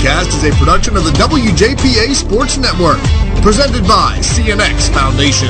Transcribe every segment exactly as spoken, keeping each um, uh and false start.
Broadcast is a production of the W J P A Sports Network, presented by C N X Foundation.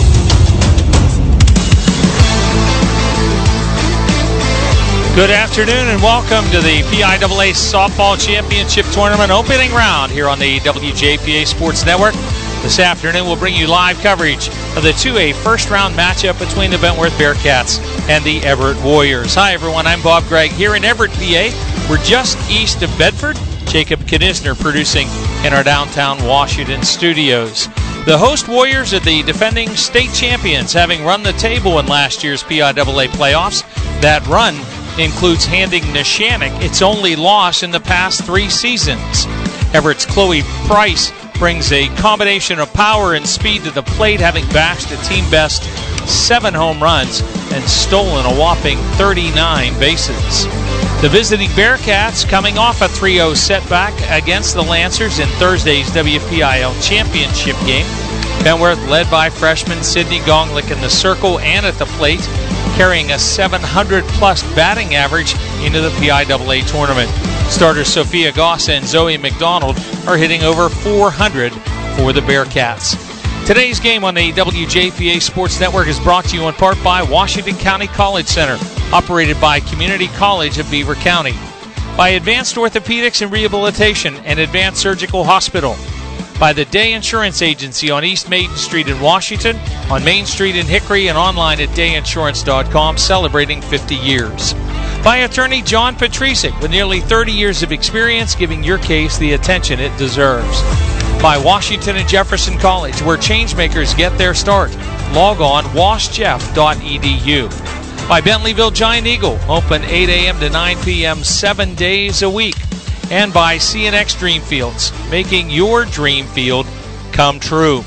Good afternoon and welcome to the P I A A Softball Championship Tournament opening round here on the W J P A Sports Network. This afternoon we'll bring you live coverage of the two A first-round matchup between the Bentworth Bearcats and the Everett Warriors. Hi everyone, I'm Bob Gregg here in Everett, P A. We're just east of Bedford. Jacob Knisner producing in our downtown Washington studios. The host Warriors are the defending state champions, having run the table in last year's P I A A playoffs. That run includes handing Neshannock its only loss in the past three seasons. Everett's Chloe Price brings a combination of power and speed to the plate, having bashed a team-best seven home runs and stolen a whopping thirty-nine bases. The visiting Bearcats, coming off a three oh setback against the Lancers in Thursday's W P I L Championship game. Bentworth, led by freshman Sydney Gonglick in the circle and at the plate, carrying a seven hundred plus batting average into the P I A A tournament. Starters Sophia Goss and Zoe McDonald are hitting over four hundred for the Bearcats. Today's game on the W J P A Sports Network is brought to you in part by Washington County College Center, operated by Community College of Beaver County, by Advanced Orthopedics and Rehabilitation and Advanced Surgical Hospital, by the Day Insurance Agency on East Maiden Street in Washington, on Main Street in Hickory, and online at day insurance dot com, celebrating fifty years. By attorney John Patricic, with nearly thirty years of experience, giving your case the attention it deserves. By Washington and Jefferson College, where changemakers get their start. Log on wash jeff dot e d u. By Bentleyville Giant Eagle, open eight a.m. to nine p.m. seven days a week. And by C N X Dreamfields, making your dream field come true.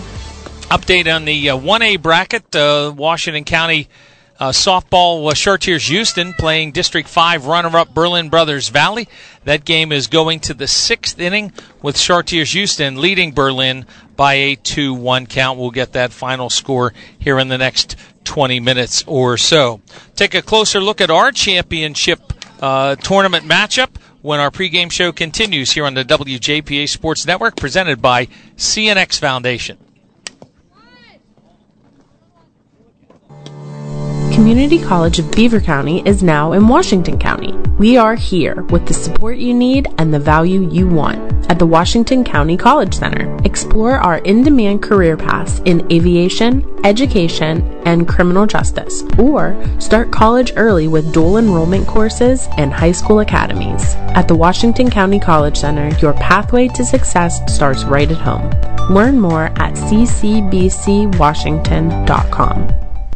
Update on the uh, one A bracket, uh, Washington County uh, softball, uh, Chartiers Houston playing District five runner-up Berlin Brothers Valley. That game is going to the sixth inning with Chartiers Houston leading Berlin by a two one count. We'll get that final score here in the next twenty minutes or so. Take a closer look at our championship uh, tournament matchup when our pregame show continues here on the W J P A Sports Network, presented by C N X Foundation. Community College of Beaver County is now in Washington County. We are here with the support you need and the value you want at the Washington County College Center. Explore our in-demand career paths in aviation, education, and criminal justice, or start college early with dual enrollment courses and high school academies. At the Washington County College Center, your pathway to success starts right at home. Learn more at c c b c washington dot com.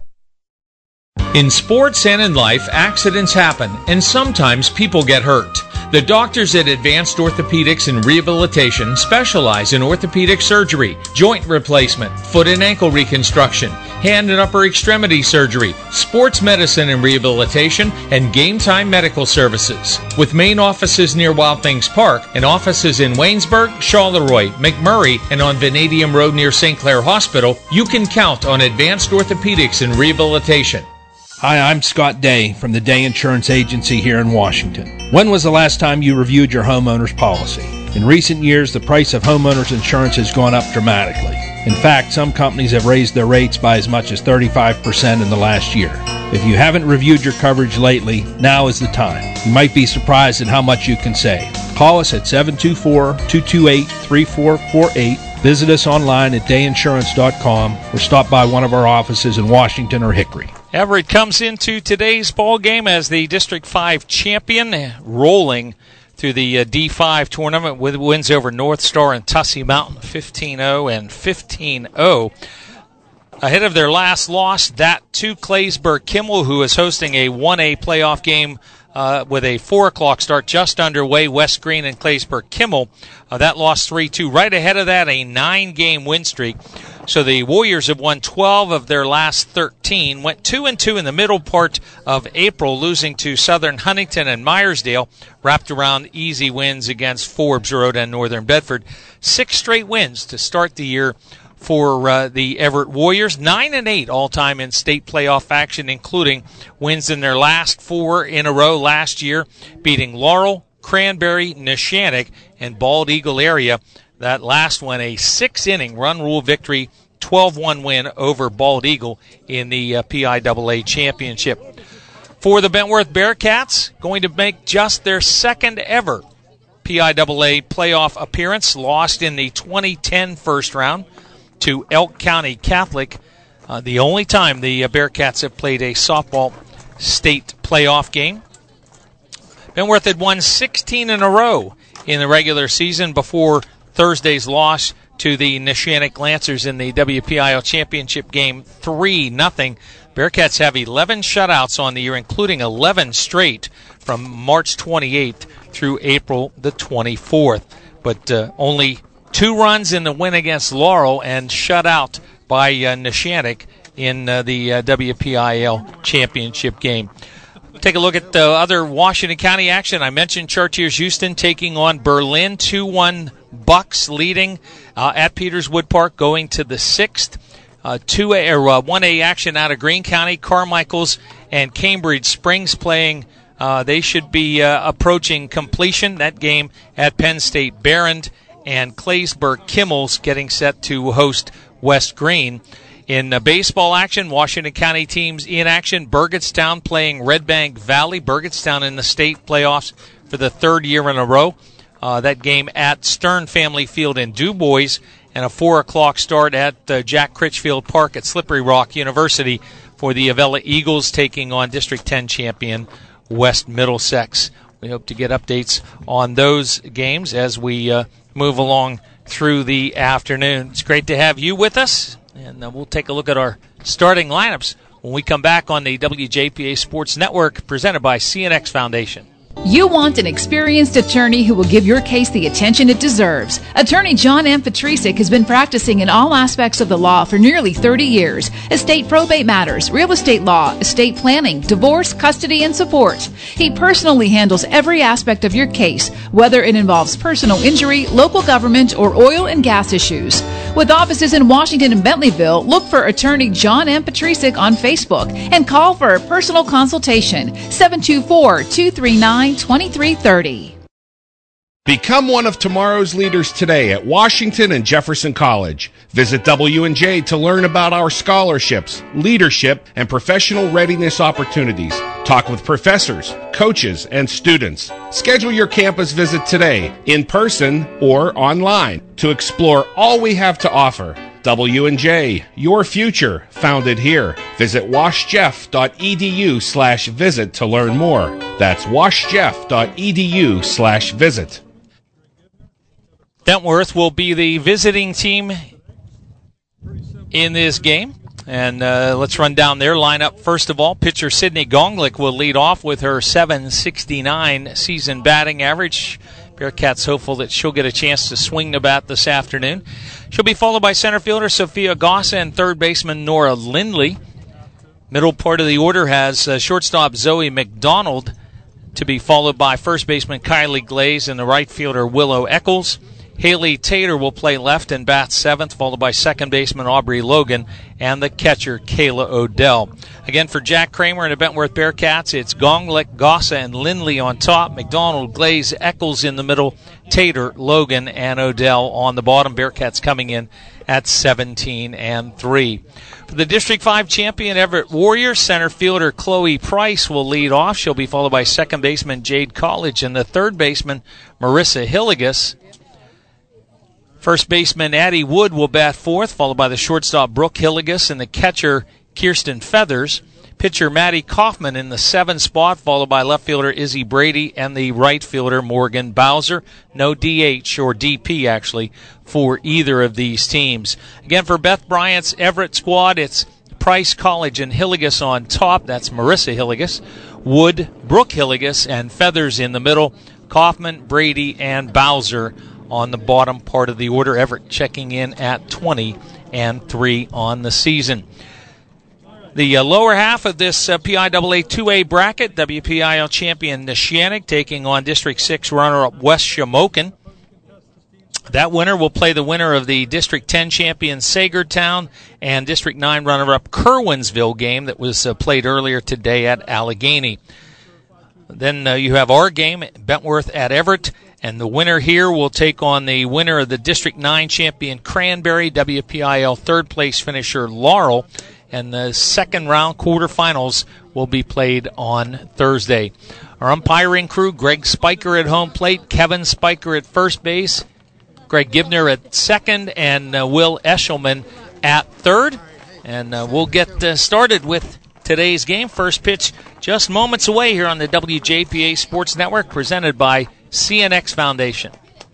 In sports and in life, accidents happen, and sometimes people get hurt. The doctors at Advanced Orthopedics and Rehabilitation specialize in orthopedic surgery, joint replacement, foot and ankle reconstruction, hand and upper extremity surgery, sports medicine and rehabilitation, and game time medical services. With main offices near Wild Things Park and offices in Waynesburg, Charleroi, McMurray, and on Vanadium Road near Saint Clair Hospital, you can count on Advanced Orthopedics and Rehabilitation. Hi, I'm Scott Day from the Day Insurance Agency here in Washington. When was the last time you reviewed your homeowner's policy? In recent years, the price of homeowners insurance has gone up dramatically. In fact, some companies have raised their rates by as much as thirty-five percent in the last year. If you haven't reviewed your coverage lately, now is the time. You might be surprised at how much you can save. Call us at seven two four, two two eight, three four four eight. Visit us online at day insurance dot com or stop by one of our offices in Washington or Hickory. Everett comes into today's ball game as the District five champion, rolling through the uh, D five tournament with wins over North Star and Tussey Mountain, fifteen oh and fifteen oh. Ahead of their last loss, that to Claysburg Kimmel, who is hosting a one A playoff game uh, with a four o'clock start just underway. West Green and Claysburg Kimmel. Uh, that lost three two. Right ahead of that, a nine-game win streak. So the Warriors have won twelve of their last thirteen, went two and two in the middle part of April, losing to Southern Huntington and Myersdale, wrapped around easy wins against Forbes Road and Northern Bedford. Six straight wins to start the year for uh, the Everett Warriors, nine and eight all-time in state playoff action, including wins in their last four in a row last year, beating Laurel, Cranberry, Neshannock, and Bald Eagle area. That last one, a six-inning run rule victory, twelve one win over Bald Eagle in the uh, P I A A championship. For the Bentworth Bearcats, going to make just their second ever P I A A playoff appearance, lost in the twenty ten first round to Elk County Catholic. Uh, the only time the uh, Bearcats have played a softball state playoff game. Bentworth had won sixteen in a row in the regular season before Thursday's loss to the Neshannock Lancers in the W P I L championship game, three nothing. Bearcats have eleven shutouts on the year, including eleven straight from March twenty-eighth through April the twenty-fourth. But uh, only two runs in the win against Laurel and shut out by uh, Neshannock in uh, the uh, W P I L championship game. Take a look at the other Washington County action. I mentioned Chartiers Houston taking on Berlin, two one Bucks leading uh, at Peterswood Park going to the sixth. Uh, two A or uh, one A action out of Greene County, Carmichael's and Cambridge Springs playing. Uh, they should be uh, approaching completion. That game at Penn State, Barrand and Claysburg Kimmels getting set to host West Greene. In uh, baseball action, Washington County teams in action. Burgettstown playing Red Bank Valley. Burgettstown in the state playoffs for the third year in a row. Uh, that game at Stern Family Field in DuBois, and a four o'clock start at uh, Jack Critchfield Park at Slippery Rock University for the Avella Eagles taking on District ten champion West Middlesex. We hope to get updates on those games as we uh, move along through the afternoon. It's great to have you with us, and uh, we'll take a look at our starting lineups when we come back on the W J P A Sports Network presented by C N X Foundation. You want an experienced attorney who will give your case the attention it deserves. Attorney John M. Petrisic has been practicing in all aspects of the law for nearly thirty years. Estate probate matters, real estate law, estate planning, divorce, custody, and support. He personally handles every aspect of your case, whether it involves personal injury, local government, or oil and gas issues. With offices in Washington and Bentleyville, look for Attorney John M. Petrisic on Facebook and call for a personal consultation, seven two four, two three nine, two three three zero. Become one of tomorrow's leaders today at Washington and Jefferson College. Visit W and J to learn about our scholarships, leadership, and professional readiness opportunities. Talk with professors, coaches, and students. Schedule your campus visit today, in person or online, to explore all we have to offer. W and J, your future, founded here. Visit washjeff.edu slash visit to learn more. That's washjeff.edu slash visit. Bentworth will be the visiting team in this game. And uh, let's run down their lineup. First of all, pitcher Sydney Gonglick will lead off with her seven sixty-nine season batting average. Bearcats hopeful that she'll get a chance to swing the bat this afternoon. She'll be followed by center fielder Sophia Gossa and third baseman Nora Lindley. Middle part of the order has uh, shortstop Zoe McDonald to be followed by first baseman Kylie Glaze and the right fielder Willow Eccles. Haley Tater will play left and bat seventh, followed by second baseman Aubrey Logan and the catcher Kayla Odell. Again, for Jack Kramer and the Bentworth Bearcats, it's Gonglick, Gossa, and Lindley on top, McDonald, Glaze, Eccles in the middle, Tater, Logan, and Odell on the bottom. Bearcats coming in at seventeen and three. For the District five champion Everett Warriors, center fielder Chloe Price will lead off. She'll be followed by second baseman Jade College and the third baseman Marissa Hilligus. First baseman Addie Wood will bat fourth, followed by the shortstop Brooke Hilligus and the catcher Kirsten Feathers. Pitcher Maddie Kaufman in the seventh spot, followed by left fielder Izzy Brady and the right fielder Morgan Bowser. No D H, or D P actually, for either of these teams. Again, for Beth Bryant's Everett squad, it's Price, College, and Hilligus on top. That's Marissa Hilligus. Wood, Brooke Hilligus, and Feathers in the middle. Kaufman, Brady, and Bowser on the bottom part of the order. Everett checking in at twenty and three on the season. The uh, lower half of this uh, P I A A two A bracket, W P I L champion Neshannock taking on District six runner-up West Shamokin. That winner will play the winner of the District ten champion Sagertown and District nine runner-up Kerwinsville game that was uh, played earlier today at Allegheny. then uh, you have our game, Bentworth at Everett, and the winner here will take on the winner of the District nine champion Cranberry, W P I L third place finisher Laurel, and the second round quarterfinals will be played on Thursday. Our umpiring crew, Greg Spiker at home plate, Kevin Spiker at first base, Greg Gibner at second, and uh, Will Eshelman at third. And uh, we'll get uh, started with today's game. First pitch just moments away here on the W J P A Sports Network, presented by C N X Foundation.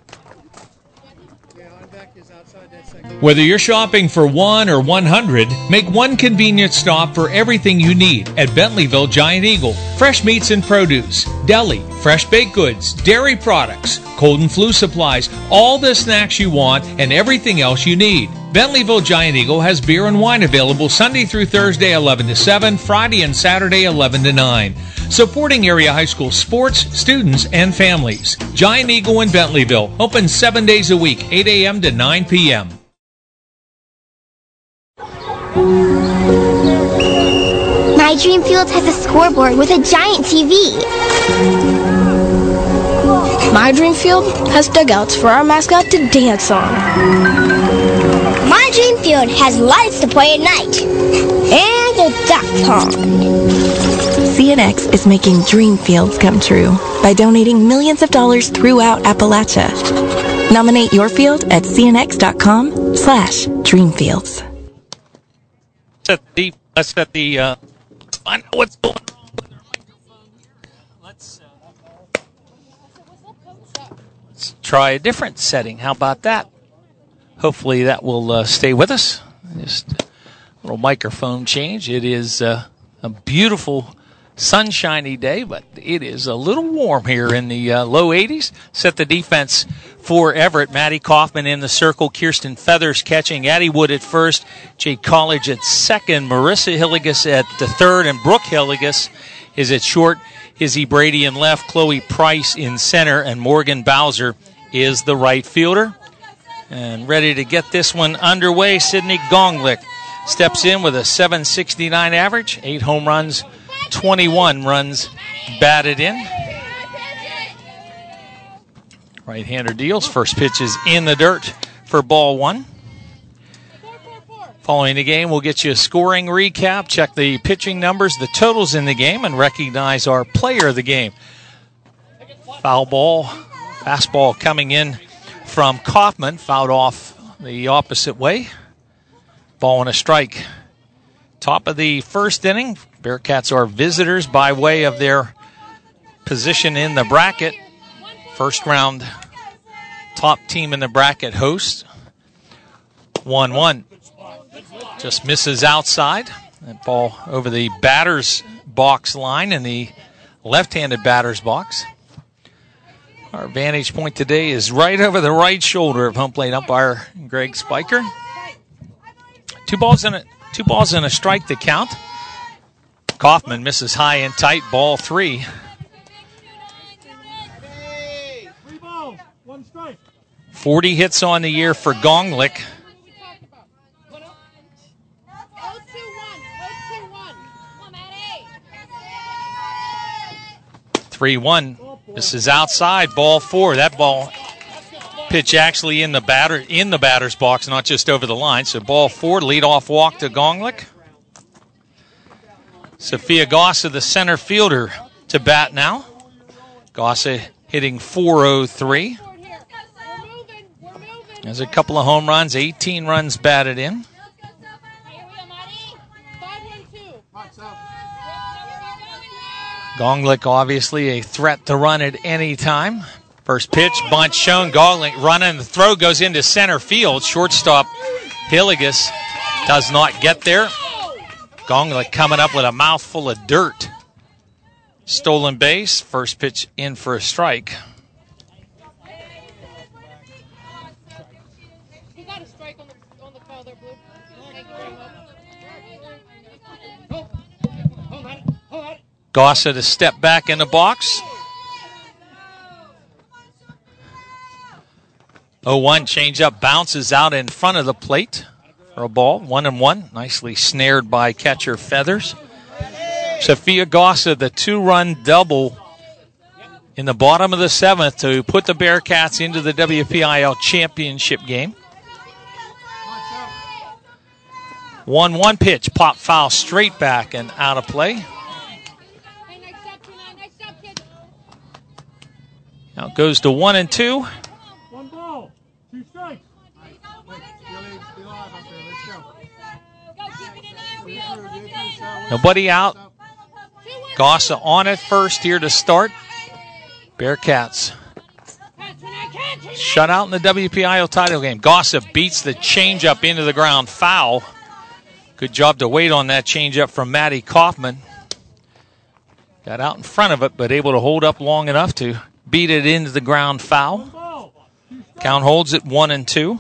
Whether you're shopping for one or one hundred, make one convenient stop for everything you need at Bentleyville Giant Eagle. Fresh meats and produce, deli, fresh baked goods, dairy products, cold and flu supplies, all the snacks you want and everything else you need. Bentleyville Giant Eagle has beer and wine available Sunday through Thursday eleven to seven, Friday and Saturday eleven to nine. Supporting area high school sports, students, and families. Giant Eagle in Bentleyville, open seven days a week, eight a.m. to nine p.m. My Dream Fields has a scoreboard with a giant T V. My Dream Field has dugouts for our mascot to dance on. My Dream Field has lights to play at night. And a duck pond. C N X is making dream fields come true by donating millions of dollars throughout Appalachia. Nominate your field at cnx.com slash dreamfields. Set the, let's set the, uh, find out what's going on. Let's, uh, let's try a different setting. How about that? Hopefully that will uh, stay with us. Just a little microphone change. It is uh, a beautiful sunshiny day, but it is a little warm here in the uh, low eighties. Set the defense for Everett. Maddie Kaufman in the circle. Kirsten Feathers catching. Addie Wood at first. Jade College at second. Marissa Hilligus at the third. And Brooke Hilligus is at short. Izzy Brady in left. Chloe Price in center. And Morgan Bowser is the right fielder. And ready to get this one underway, Sydney Gonglick steps in with a seven sixty-nine average. Eight home runs, twenty-one runs batted in. Right-hander deals. First pitch is in the dirt for ball one. Following the game, we'll get you a scoring recap, check the pitching numbers, the totals in the game, and recognize our player of the game. Foul ball, fastball coming in from Kaufman, fouled off the opposite way. Ball and a strike. Top of the first inning. Bearcats are visitors by way of their position in the bracket. First round top team in the bracket host. one one. Just misses outside. That ball over the batter's box line in the left-handed batter's box. Our vantage point today is right over the right shoulder of home plate umpire Greg Spiker. Two balls and a two balls and a strike to count. Kaufman misses high and tight, ball three. Forty hits on the year for Gonglick. three one. This is outside, ball four. That ball pitch actually in the batter in the batter's box, not just over the line. So ball four, leadoff walk to Gonglick. Sophia Gossa, the center fielder, to bat now. Gossa hitting four oh three. There's a couple of home runs, eighteen runs batted in. Gonglick obviously a threat to run at any time. First pitch, bunt shown. Gonglick running. The throw goes into center field. Shortstop Hilligus does not get there. Gonglick coming up with a mouthful of dirt. Stolen base. First pitch in for a strike. Gossa to step back in the box. oh one changeup bounces out in front of the plate for a ball. One and one. Nicely snared by catcher Feathers. Sophia Gossa, the two-run double in the bottom of the seventh to put the Bearcats into the W P I L championship game. one one pitch, pop foul straight back and out of play. Now it goes to one and two. One ball, two strikes. Nobody out. Gossa on at first here to start. Bearcats shut out in the W P I L title game. Gossa beats the changeup into the ground, foul. Good job to wait on that changeup from Maddie Kaufman. Got out in front of it, but able to hold up long enough to beat it into the ground, foul. Count holds at one and two.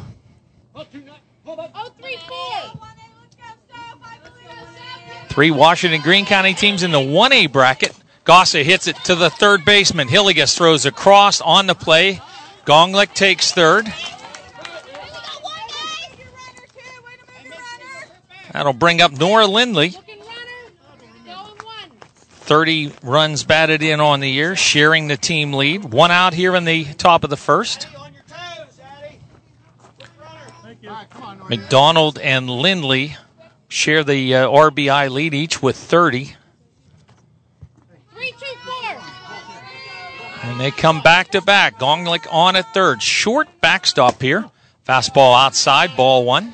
Three Washington Greene County teams in the one A bracket. Gossa hits it to the third baseman. Hilligas throws across on the play. Gonglik takes third. That'll bring up Nora Lindley. thirty runs batted in on the year, sharing the team lead. One out here in the top of the first. McDonald and Lindley share the uh, R B I lead, each with thirty. And they come back to back. Gonglik on at third. Short backstop here. Fastball outside, ball one.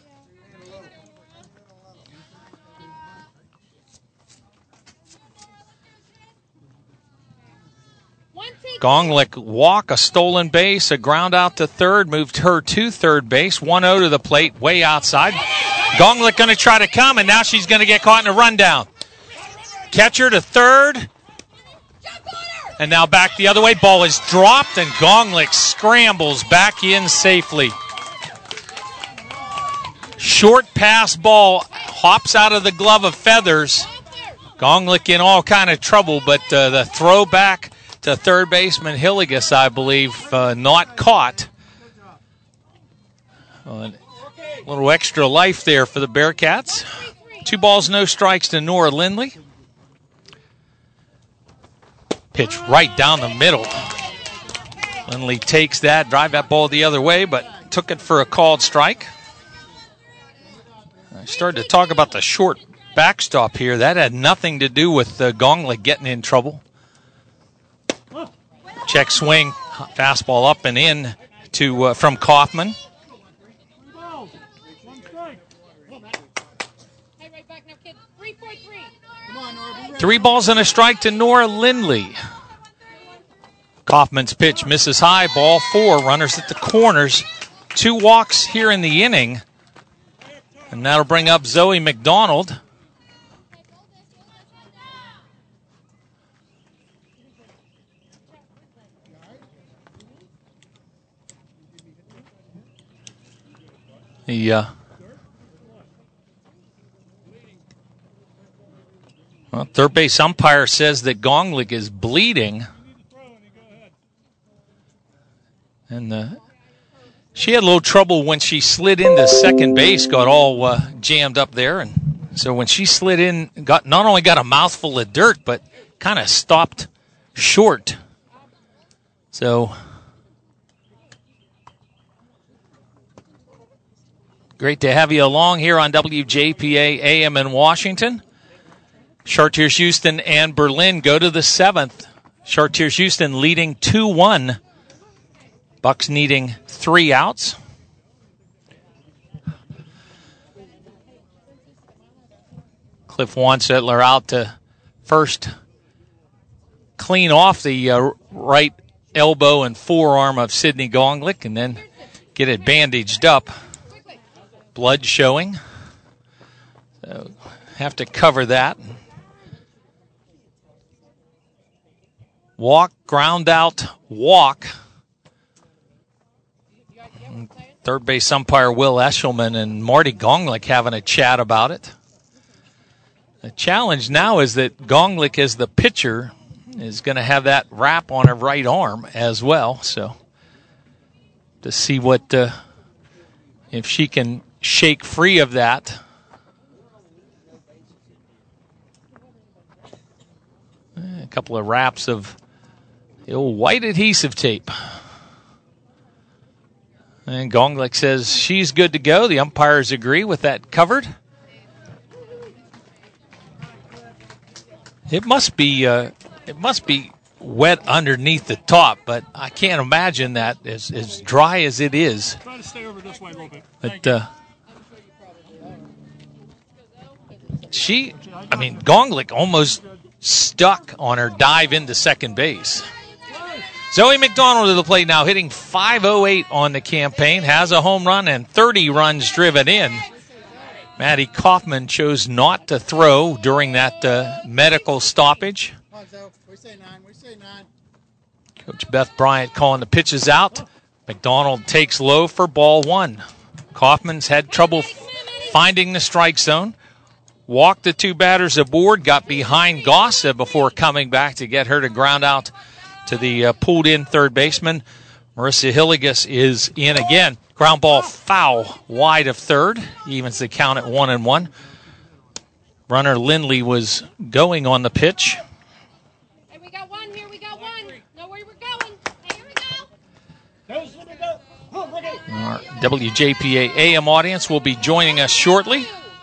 Gonglik walk, a stolen base, a ground out to third, moved her to third base. one oh to the plate, way outside. Gonglik going to try to come, and now she's going to get caught in a rundown. Catcher to third. And now back the other way. Ball is dropped, and Gonglik scrambles back in safely. Short pass ball hops out of the glove of Feathers. Gonglik in all kind of trouble, but uh, the throw back to third baseman Hilligas, I believe, uh, not caught. Uh, a little extra life there for the Bearcats. Two balls, no strikes to Nora Lindley. Pitch right down the middle. Lindley takes that, drive that ball the other way, but took it for a called strike. I started to talk about the short backstop here. That had nothing to do with uh, Gonglik getting in trouble. Check swing, fastball up and in to uh, from Kaufman. Three balls and a strike to Nora Lindley. Kaufman's pitch misses high, ball four. Runners at the corners. Two walks here in the inning. And that'll bring up Zoe McDonald. The uh, well, third base umpire says that Gonglik is bleeding. And uh, she had a little trouble when she slid into second base, got all uh, jammed up there. And so when she slid in, got not only got a mouthful of dirt, but kind of stopped short. So great to have you along here on W J P A A M in Washington. Chartiers Houston and Berlin go to the seventh. Chartiers Houston leading two one. Bucks needing three outs. Cliff Wansettler out to first clean off the uh, right elbow and forearm of Sydney Gonglik and then get it bandaged up. Blood showing. So have to cover that. Walk, ground out, walk. Third base umpire Will Eshelman and Marty Gonglik having a chat about it. The challenge now is that Gonglik, as the pitcher, is going to have that wrap on her right arm as well. So to see what uh, if she can shake free of that. A couple of wraps of The old white adhesive tape. And Gonglik says she's good to go. The umpires agree with that covered. It must be uh, it must be wet underneath the top, but I can't imagine that as, as dry as it is. Try to stay over this way a little bit. But uh, she, I mean, Gonglik almost stuck on her dive into second base. Zoe McDonald to the plate now, hitting five oh eight on the campaign, has a home run and thirty runs driven in. Maddie Kaufman chose not to throw during that uh, medical stoppage. Coach Beth Bryant calling the pitches out. McDonald takes low for ball one. Kaufman's had trouble finding the strike zone. Walked the two batters aboard, got behind Gossa before coming back to get her to ground out to the uh, pulled-in third baseman. Marissa Hillegas is in again. Ground ball foul wide of third. Evens the count at one and one. Runner Lindley was going on the pitch. Hey, we got one here. We got one. Know where we're going. Hey, here we go. Our W J P A A M audience will be joining us shortly.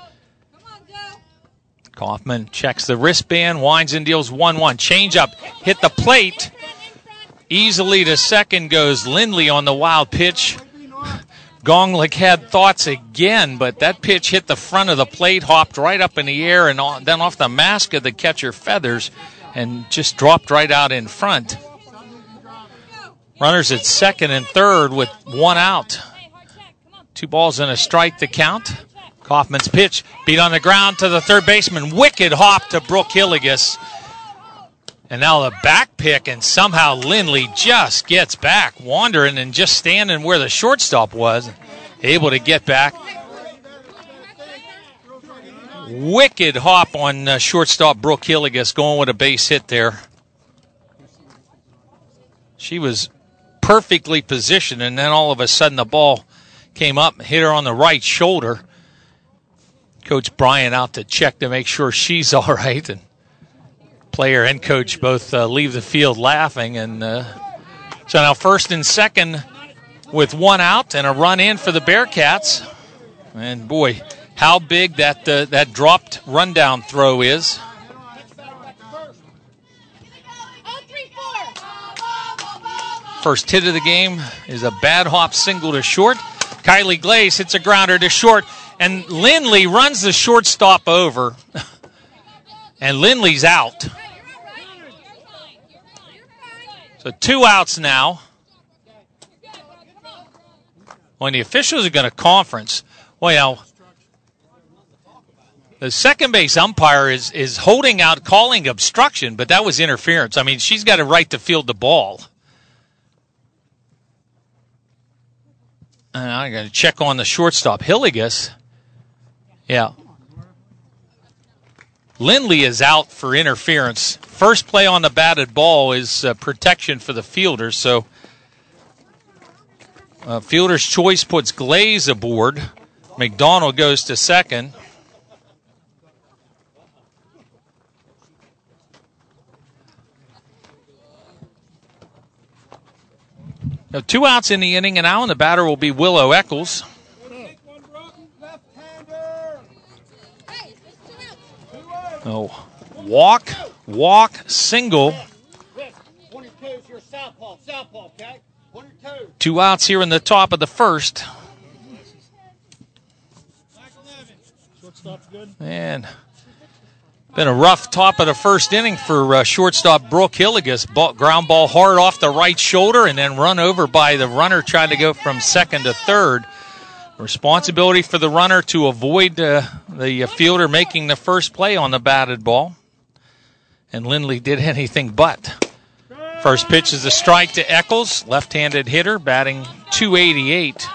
Kaufman checks the wristband, winds and deals one one. Change up, hit the plate. Easily to second goes Lindley on the wild pitch. Gonglik had thoughts again, but that pitch hit the front of the plate, hopped right up in the air, and on, then off the mask of the catcher feathers, and just dropped right out in front. Runners at second and third with one out. Two balls and a strike to count. Kaufman's pitch beat on the ground to the third baseman. Wicked hop to Brooke Hillegas. And now the back pick, and somehow Lindley just gets back, wandering and just standing where the shortstop was, able to get back. Wicked hop on uh, shortstop Brooke Hillegas, going with a base hit there. She was perfectly positioned, and then all of a sudden the ball came up and hit her on the right shoulder. Coach Bryant out to check to make sure she's all right, and player and coach both uh, leave the field laughing. And uh, so now first and second with one out and a run in for the Bearcats. And boy, how big that uh, that dropped rundown throw is. First hit of the game is a bad hop single to short. Kylie Glaze hits a grounder to short, and Lindley runs the shortstop over. And Lindley's out. So two outs now. When the officials are going to conference, well, the second base umpire is, is holding out, calling obstruction, but that was interference. I mean, she's got a right to field the ball. And I got to check on the shortstop. Hillegas, yeah. Lindley is out for interference. First play on the batted ball is uh, protection for the fielder. So uh, fielder's choice puts Glaze aboard. McDonald goes to second. Now, two outs in the inning, and now and the batter will be Willow Eccles. Oh, walk, walk, single. Two outs here in the top of the first. And been a rough top of the first inning for uh, shortstop Brooke Hillegas. Ball, ground ball hard off the right shoulder and then run over by the runner trying to go from second to third. Responsibility for the runner to avoid uh, the uh, fielder making the first play on the batted ball. And Lindley did anything but. First pitch is a strike to Eccles, left-handed hitter, batting two eighty-eight.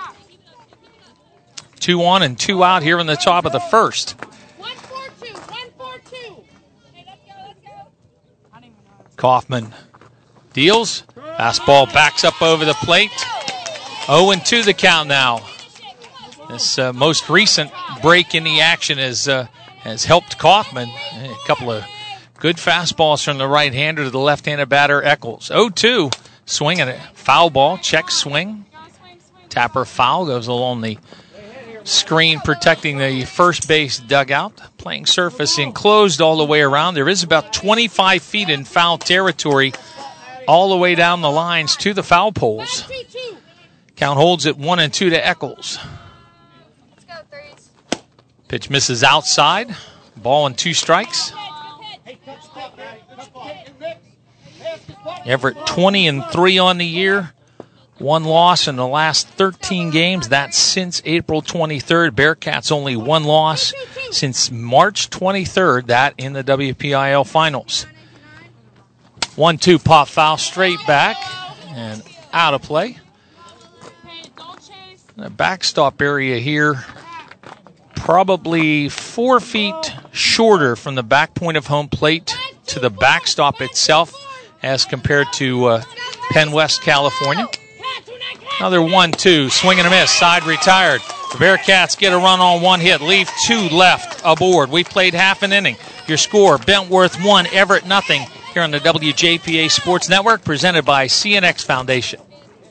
Two on and two out here in the top of the first. One, four, two. One, four, two. Hey, let's go, let's go. Kaufman deals. Fastball backs up over the plate. oh and two the count now. This uh, most recent break in the action has, uh, has helped Kaufman. A couple of Good fastballs from the right-hander to the left-handed batter, Eccles. oh two, swinging it. Foul ball, check swing. Tapper foul goes along the screen protecting the first base dugout. Playing surface enclosed all the way around. There is about twenty-five feet in foul territory all the way down the lines to the foul poles. Count holds at one and two to Eccles. Pitch misses outside. Ball and two strikes. Everett twenty and three on the year. One loss in the last thirteen games. That's since April twenty-third. Bearcats only one loss since March twenty-third. That in the W P I L finals. one two pop foul straight back and out of play. The backstop area here, probably four feet shorter from the back point of home plate to the backstop itself as compared to uh, Penn West, California. Another one two, swing and a miss, side retired. The Bearcats get a run on one hit, leave two left aboard. We played half an inning. Your score, Bentworth one, Everett nothing, here on the W J P A Sports Network, presented by C N X Foundation.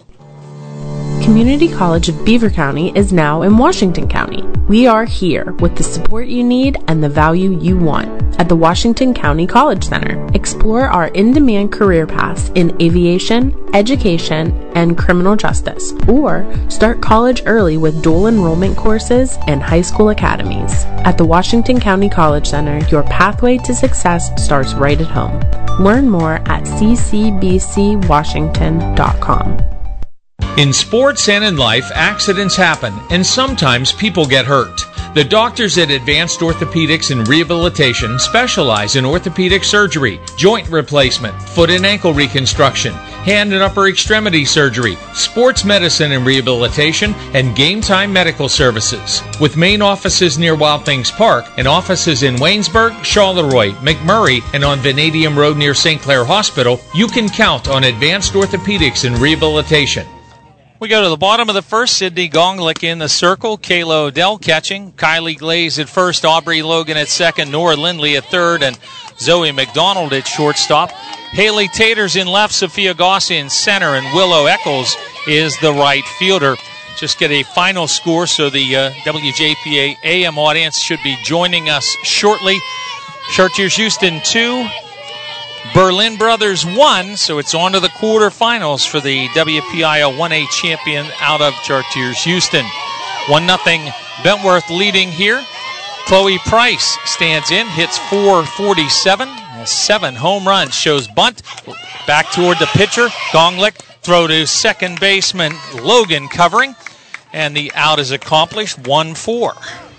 Community College of Beaver County is now in Washington County. We are here with the support you need and the value you want at the Washington County College Center. Explore our in-demand career paths in aviation, education, and criminal justice, or start college early with dual enrollment courses and high school academies. At the Washington County College Center, your pathway to success starts right at home. Learn more at c c b c washington dot com. In sports and in life, accidents happen, and sometimes people get hurt. The doctors at Advanced Orthopedics and Rehabilitation specialize in orthopedic surgery, joint replacement, foot and ankle reconstruction, hand and upper extremity surgery, sports medicine and rehabilitation, and game time medical services. With main offices near Wild Things Park and offices in Waynesburg, Charleroi, McMurray, and on Vanadium Road near Saint Clair Hospital, you can count on Advanced Orthopedics and Rehabilitation. We go to the bottom of the first. Sydney Gonglick in the circle. Kayla Odell catching. Kylie Glaze at first. Aubrey Logan at second. Nora Lindley at third. And Zoe McDonald at shortstop. Haley Taters in left. Sophia Goss in center. And Willow Eccles is the right fielder. Just get a final score so the uh, W J P A A M audience should be joining us shortly. Chartiers Houston two. Berlin Brothers one, so it's on to the quarterfinals for the W P I L one A champion out of Chartiers Houston. one nothing Bentworth leading here. Chloe Price stands in, hits four forty-seven, has seven home runs, shows bunt. Back toward the pitcher, Gonglick, throw to second baseman Logan covering, and the out is accomplished, one four.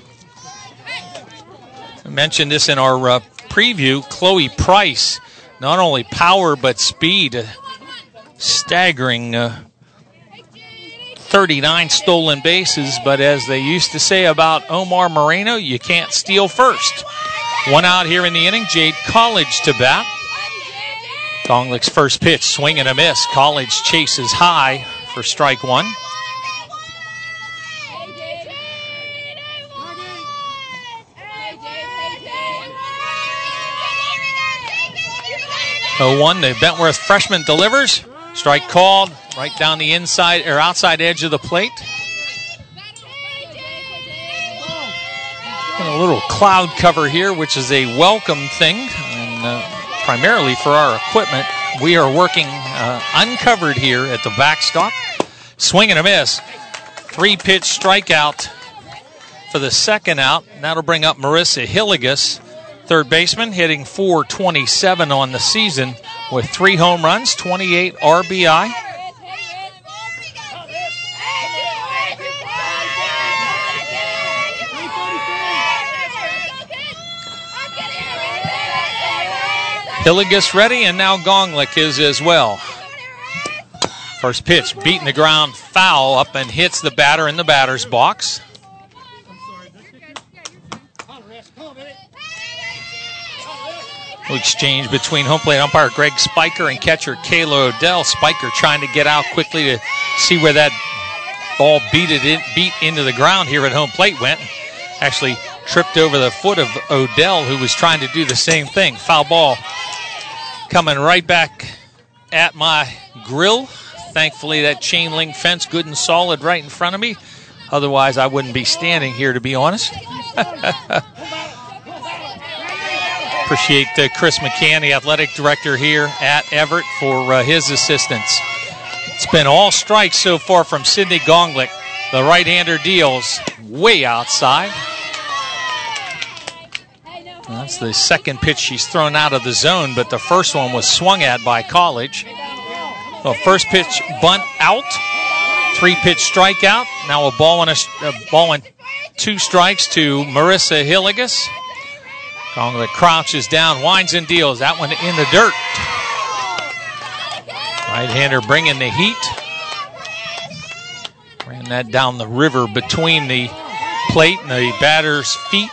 I mentioned this in our uh, preview. Chloe Price, not only power but speed, staggering uh, thirty-nine stolen bases, but as they used to say about Omar Moreno, you can't steal first. One out here in the inning, Jade College to bat. Gonglick's first pitch, swing and a miss. College chases high for strike one. oh one, the Bentworth freshman delivers. Strike called right down the inside or outside edge of the plate. And a little cloud cover here, which is a welcome thing, and uh, primarily for our equipment. We are working uh, uncovered here at the backstop. Swing and a miss. Three-pitch strikeout for the second out. That'll bring up Marissa Hilligus, third baseman, hitting four twenty-seven on the season with three home runs, twenty-eight R B I. Hilligus ready, and now Gonglick is as well. First pitch, beating the ground foul up and hits the batter in the batter's box. Exchange between home plate umpire Greg Spiker and catcher Kayla Odell. Spiker trying to get out quickly to see where that ball beat it in, beat into the ground here at home plate went. Actually tripped over the foot of Odell, who was trying to do the same thing. Foul ball coming right back at my grill. Thankfully, that chain link fence good and solid right in front of me. Otherwise, I wouldn't be standing here, to be honest. Appreciate uh, Chris McCann, the athletic director here at Everett, for uh, his assistance. It's been all strikes so far from Sydney Gonglick. The right-hander deals way outside. That's the second pitch she's thrown out of the zone, but the first one was swung at by College. Well, first pitch bunt out, three-pitch strikeout. Now a ball and a, a ball and two strikes to Marissa Hilligus. Gonglick crouches down, winds and deals. That one in the dirt. Right-hander bringing the heat. Ran that down the river between the plate and the batter's feet.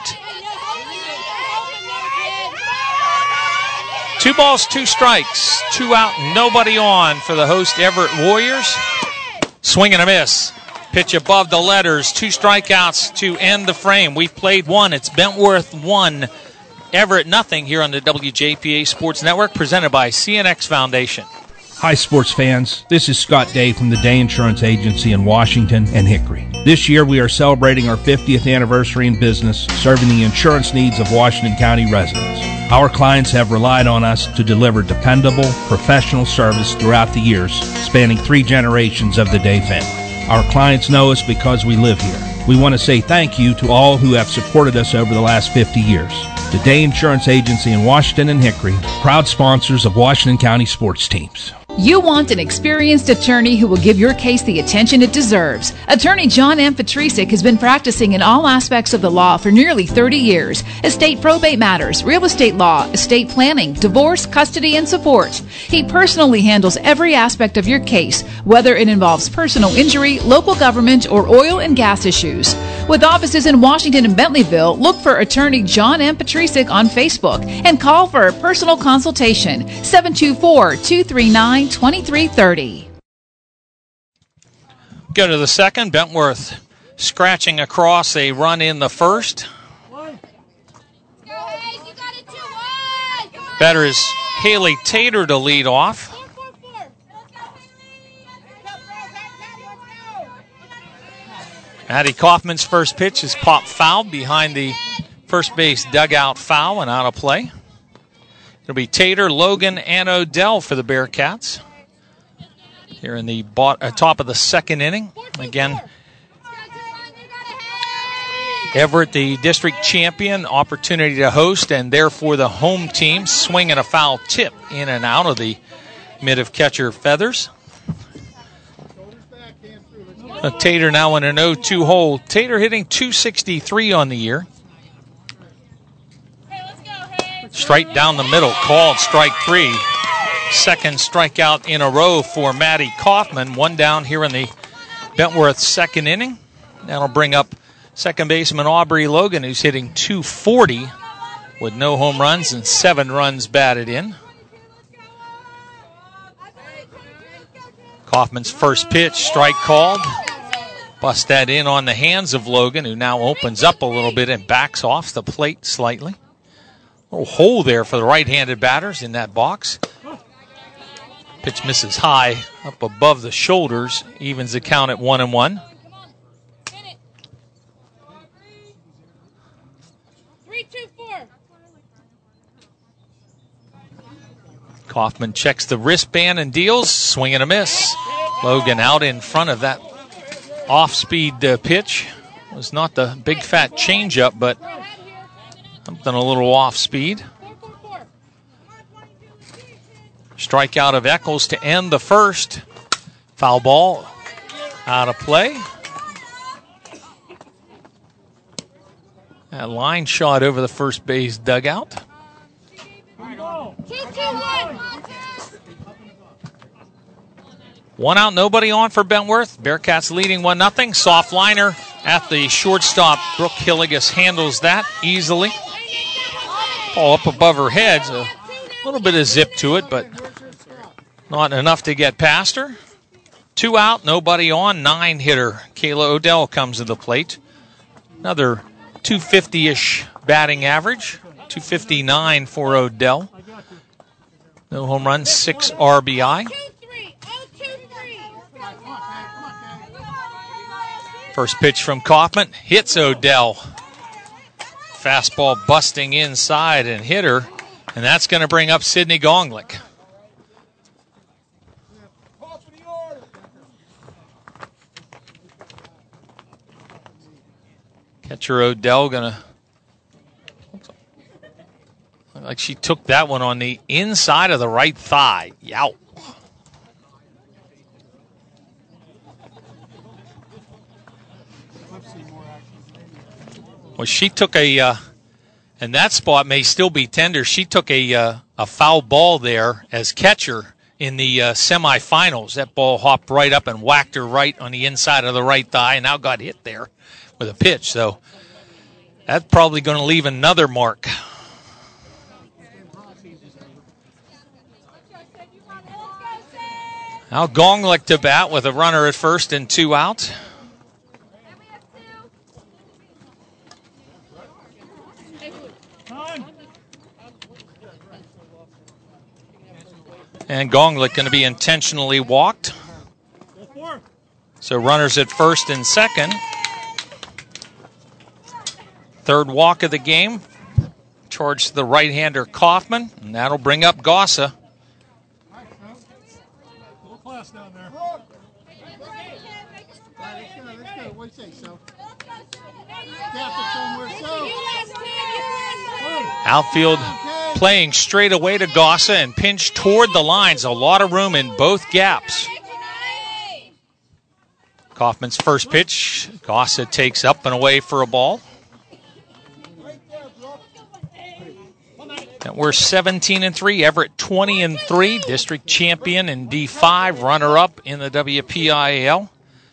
Two balls, two strikes, two out, nobody on for the host Everett Warriors. Swing and a miss. Pitch above the letters, two strikeouts to end the frame. We've played one. It's Bentworth one, Everett nothing here on the W J P A Sports Network, presented by C N X Foundation. Hi, sports fans. This is Scott Day from the Day Insurance Agency in Washington and Hickory. This year, we are celebrating our fiftieth anniversary in business, serving the insurance needs of Washington County residents. Our clients have relied on us to deliver dependable, professional service throughout the years, spanning three generations of the Day family. Our clients know us because we live here. We want to say thank you to all who have supported us over the last fifty years. The Day Insurance Agency in Washington and Hickory, proud sponsors of Washington County sports teams. You want an experienced attorney who will give your case the attention it deserves. Attorney John M. Petrisic has been practicing in all aspects of the law for nearly thirty years. Estate probate matters, real estate law, estate planning, divorce, custody, and support. He personally handles every aspect of your case, whether it involves personal injury, local government, or oil and gas issues. With offices in Washington and Bentleyville, look for Attorney John M. Petrisic on Facebook and call for a personal consultation, seven two four, two three nine, two three three zero. Go to the second. Bentworth scratching across a run in the first. Better is Haley Tater to lead off. Addie Kaufman's first pitch is popped foul behind the first base dugout foul and out of play. It'll be Tater, Logan, and Odell for the Bearcats here in the bot, uh, top of the second inning. Again, Everett, the district champion, opportunity to host, and therefore the home team swinging a foul tip in and out of the mid of catcher Feathers. Uh, Tater now in an oh two hole. Tater hitting two sixty-three on the year. Straight down the middle, called strike three. Second strikeout in a row for Maddie Kaufman. One down here in the Bentworth second inning. That'll bring up second baseman Aubrey Logan, who's hitting two forty with no home runs and seven runs batted in. Kaufman's first pitch, strike called. Bust that in on the hands of Logan, who now opens up a little bit and backs off the plate slightly. A little hole there for the right-handed batters in that box. Pitch misses high up above the shoulders, evens the count at one and one. Three, two, four. Kaufman checks the wristband and deals. Swing and a miss. Logan out in front of that off-speed uh, pitch. It was not the big fat changeup, but something a little off-speed. Strikeout of Eccles to end the first. Foul ball out of play. That line shot over the first base dugout. Two, two, one. One out, nobody on for Bentworth. Bearcats leading one nothing. Soft liner at the shortstop. Brooke Hilligus handles that easily. Ball up above her head. A little bit of zip to it, but not enough to get past her. Two out, nobody on. Nine hitter Kayla Odell comes to the plate. Another two fifty-ish batting average, two fifty-nine for Odell. No home runs, six R B I. First pitch from Kaufman hits Odell. Fastball busting inside and hit her, and that's going to bring up Sydney Gonglick. Catcher Odell going to look like she took that one on the inside of the right thigh. Yow. Well, she took a, uh, and that spot may still be tender. She took a uh, a foul ball there as catcher in the uh, semifinals. That ball hopped right up and whacked her right on the inside of the right thigh, and now got hit there with a pitch. So that's probably going to leave another mark. Now Gonglick to bat with a runner at first and two out. And Gonglick going to be intentionally walked. So runners at first and second. Third walk of the game. Charge to the right-hander Kaufman, and that'll bring up Gossa. Outfield playing straight away to Gossa and pinch toward the lines. A lot of room in both gaps. Kaufman's first pitch. Gossa takes up and away for a ball. And we're seventeen and three. Everett twenty and three. District champion in D five. Runner-up in the W P I A L.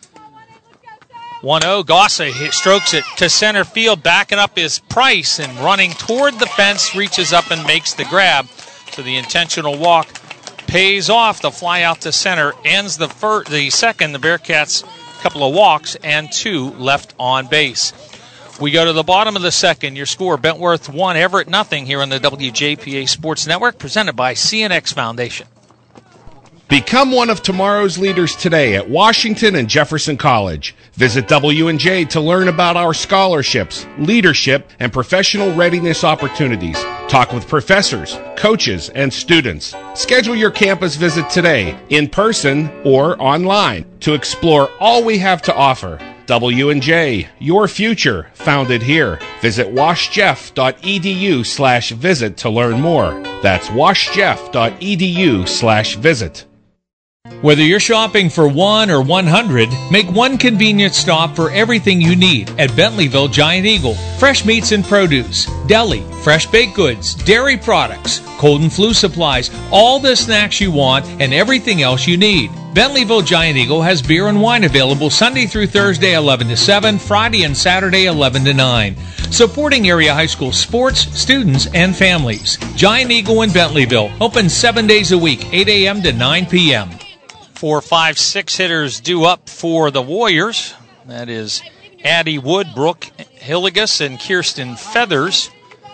one oh. Gossa strokes it to center field, backing up his Price and running toward the fence, reaches up and makes the grab. So the intentional walk pays off. The fly out to center ends the first, the second. The Bearcats a couple of walks and two left on base. We go to the bottom of the second. Your score, Bentworth one, Everett nothing here on the W J P A Sports Network, presented by C N X Foundation. Become one of tomorrow's leaders today at Washington and Jefferson College. Visit W and J to learn about our scholarships, leadership, and professional readiness opportunities. Talk with professors, coaches, and students. Schedule your campus visit today, in person or online, to explore all we have to offer. W and J, your future, founded here. Visit washjeff.edu slash visit to learn more. That's washjeff.edu slash visit. Whether you're shopping for one or one hundred, make one convenient stop for everything you need at Bentleyville Giant Eagle. Fresh meats and produce, deli, fresh baked goods, dairy products, cold and flu supplies, all the snacks you want and everything else you need. Bentleyville Giant Eagle has beer and wine available Sunday through Thursday eleven to seven, Friday and Saturday eleven to nine. Supporting area high school sports, students, and families. Giant Eagle in Bentleyville, open seven days a week, eight a.m. to nine p.m. Four, five, six hitters due up for the Warriors. That is Addie Wood, Brooke Hilligus, and Kirsten Feathers.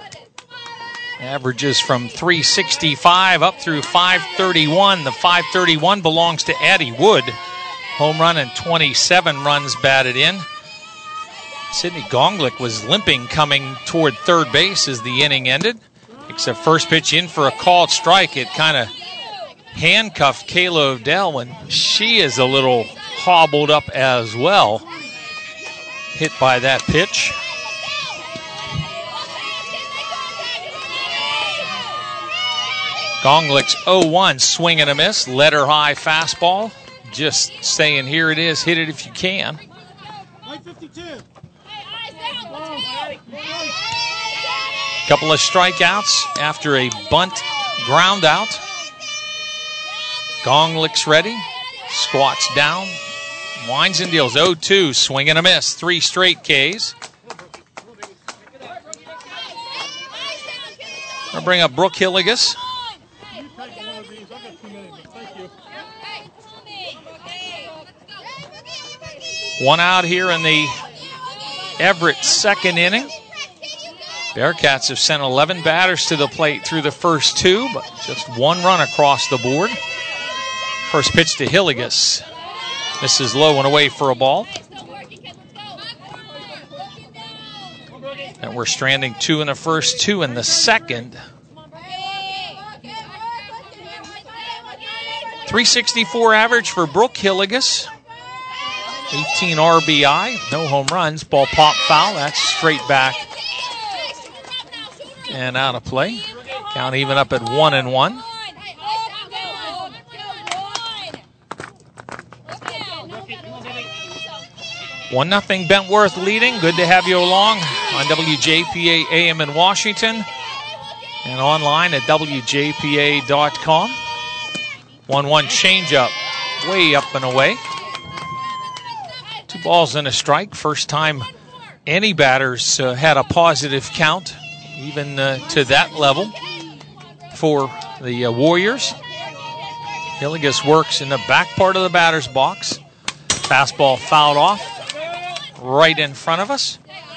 Averages from three sixty-five up through five thirty-one. The five thirty-one belongs to Addie Wood. Home run and twenty-seven runs batted in. Sydney Gonglick was limping coming toward third base as the inning ended. Takes a first pitch in for a called strike. It kind of handcuffed Kayla Odell, and she is a little hobbled up as well. Hit by that pitch. Gonglick's oh one, swing and a miss, letter high fastball. Just saying, here it is, hit it if you can. Couple of strikeouts after a bunt ground out. Gonglick's ready, squats down, winds and deals. oh two, swing and a miss, three straight Ks. I'll bring up Brooke Hilligus. One out here in the Everett second inning. Bearcats have sent eleven batters to the plate through the first two, but just one run across the board. First pitch to Hillegas. Misses low and away for a ball. And we're stranding two in the first, two in the second. three sixty-four average for Brooke Hillegas. eighteen R B I, no home runs. Ball pop foul, that's straight back and out of play. Count even up at one and one. One nothing Bentworth leading. Good to have you along on W J P A A M in Washington and online at W J P A dot com. one one changeup, way up and away. Two balls and a strike. First time any batters uh, had a positive count, even uh, to that level for the uh, Warriors. Hillegas works in the back part of the batter's box. Fastball fouled off right in front of us.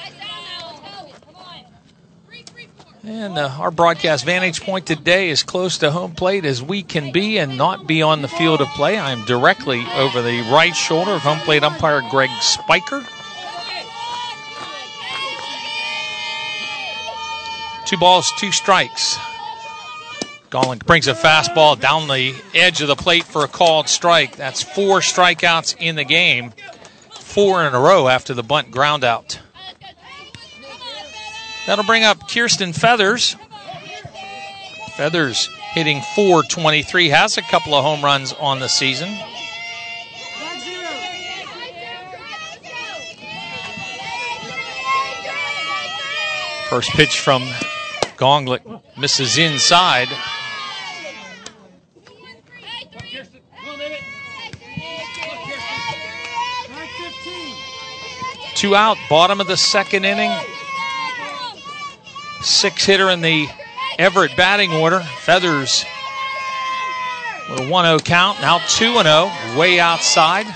And uh, our broadcast vantage point today is close to home plate as we can be and not be on the field of play. I'm directly over the right shoulder of home plate umpire Greg Spiker. Two balls, two strikes. Gonglik brings a fastball down the edge of the plate for a called strike. That's four strikeouts in the game. Four in a row after the bunt ground out. That'll bring up Kirsten Feathers. Feathers hitting four twenty-three, has a couple of home runs on the season. First pitch from Gonglik misses inside. Two out, bottom of the second inning. Six hitter in the Everett batting order. Feathers with a one oh count. Now two and oh, way outside.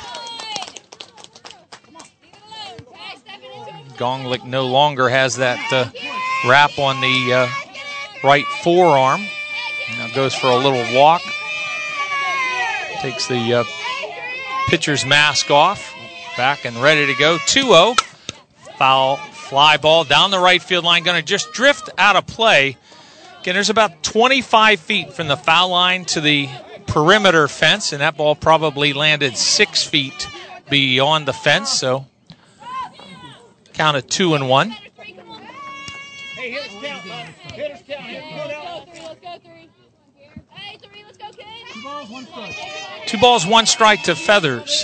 Gonglik no longer has that uh, wrap on the uh, right forearm. Now goes for a little walk. Takes the uh, pitcher's mask off. Back and ready to go. two oh. Foul fly ball down the right field line. Going to just drift out of play. Again, there's about twenty-five feet from the foul line to the perimeter fence, and that ball probably landed six feet beyond the fence. So count at two and one. Hey, hitters count, bud. Hitters count. Let's go three. Hey, three, let's go, kids. Two balls, one strike. Two balls, one strike to Feathers.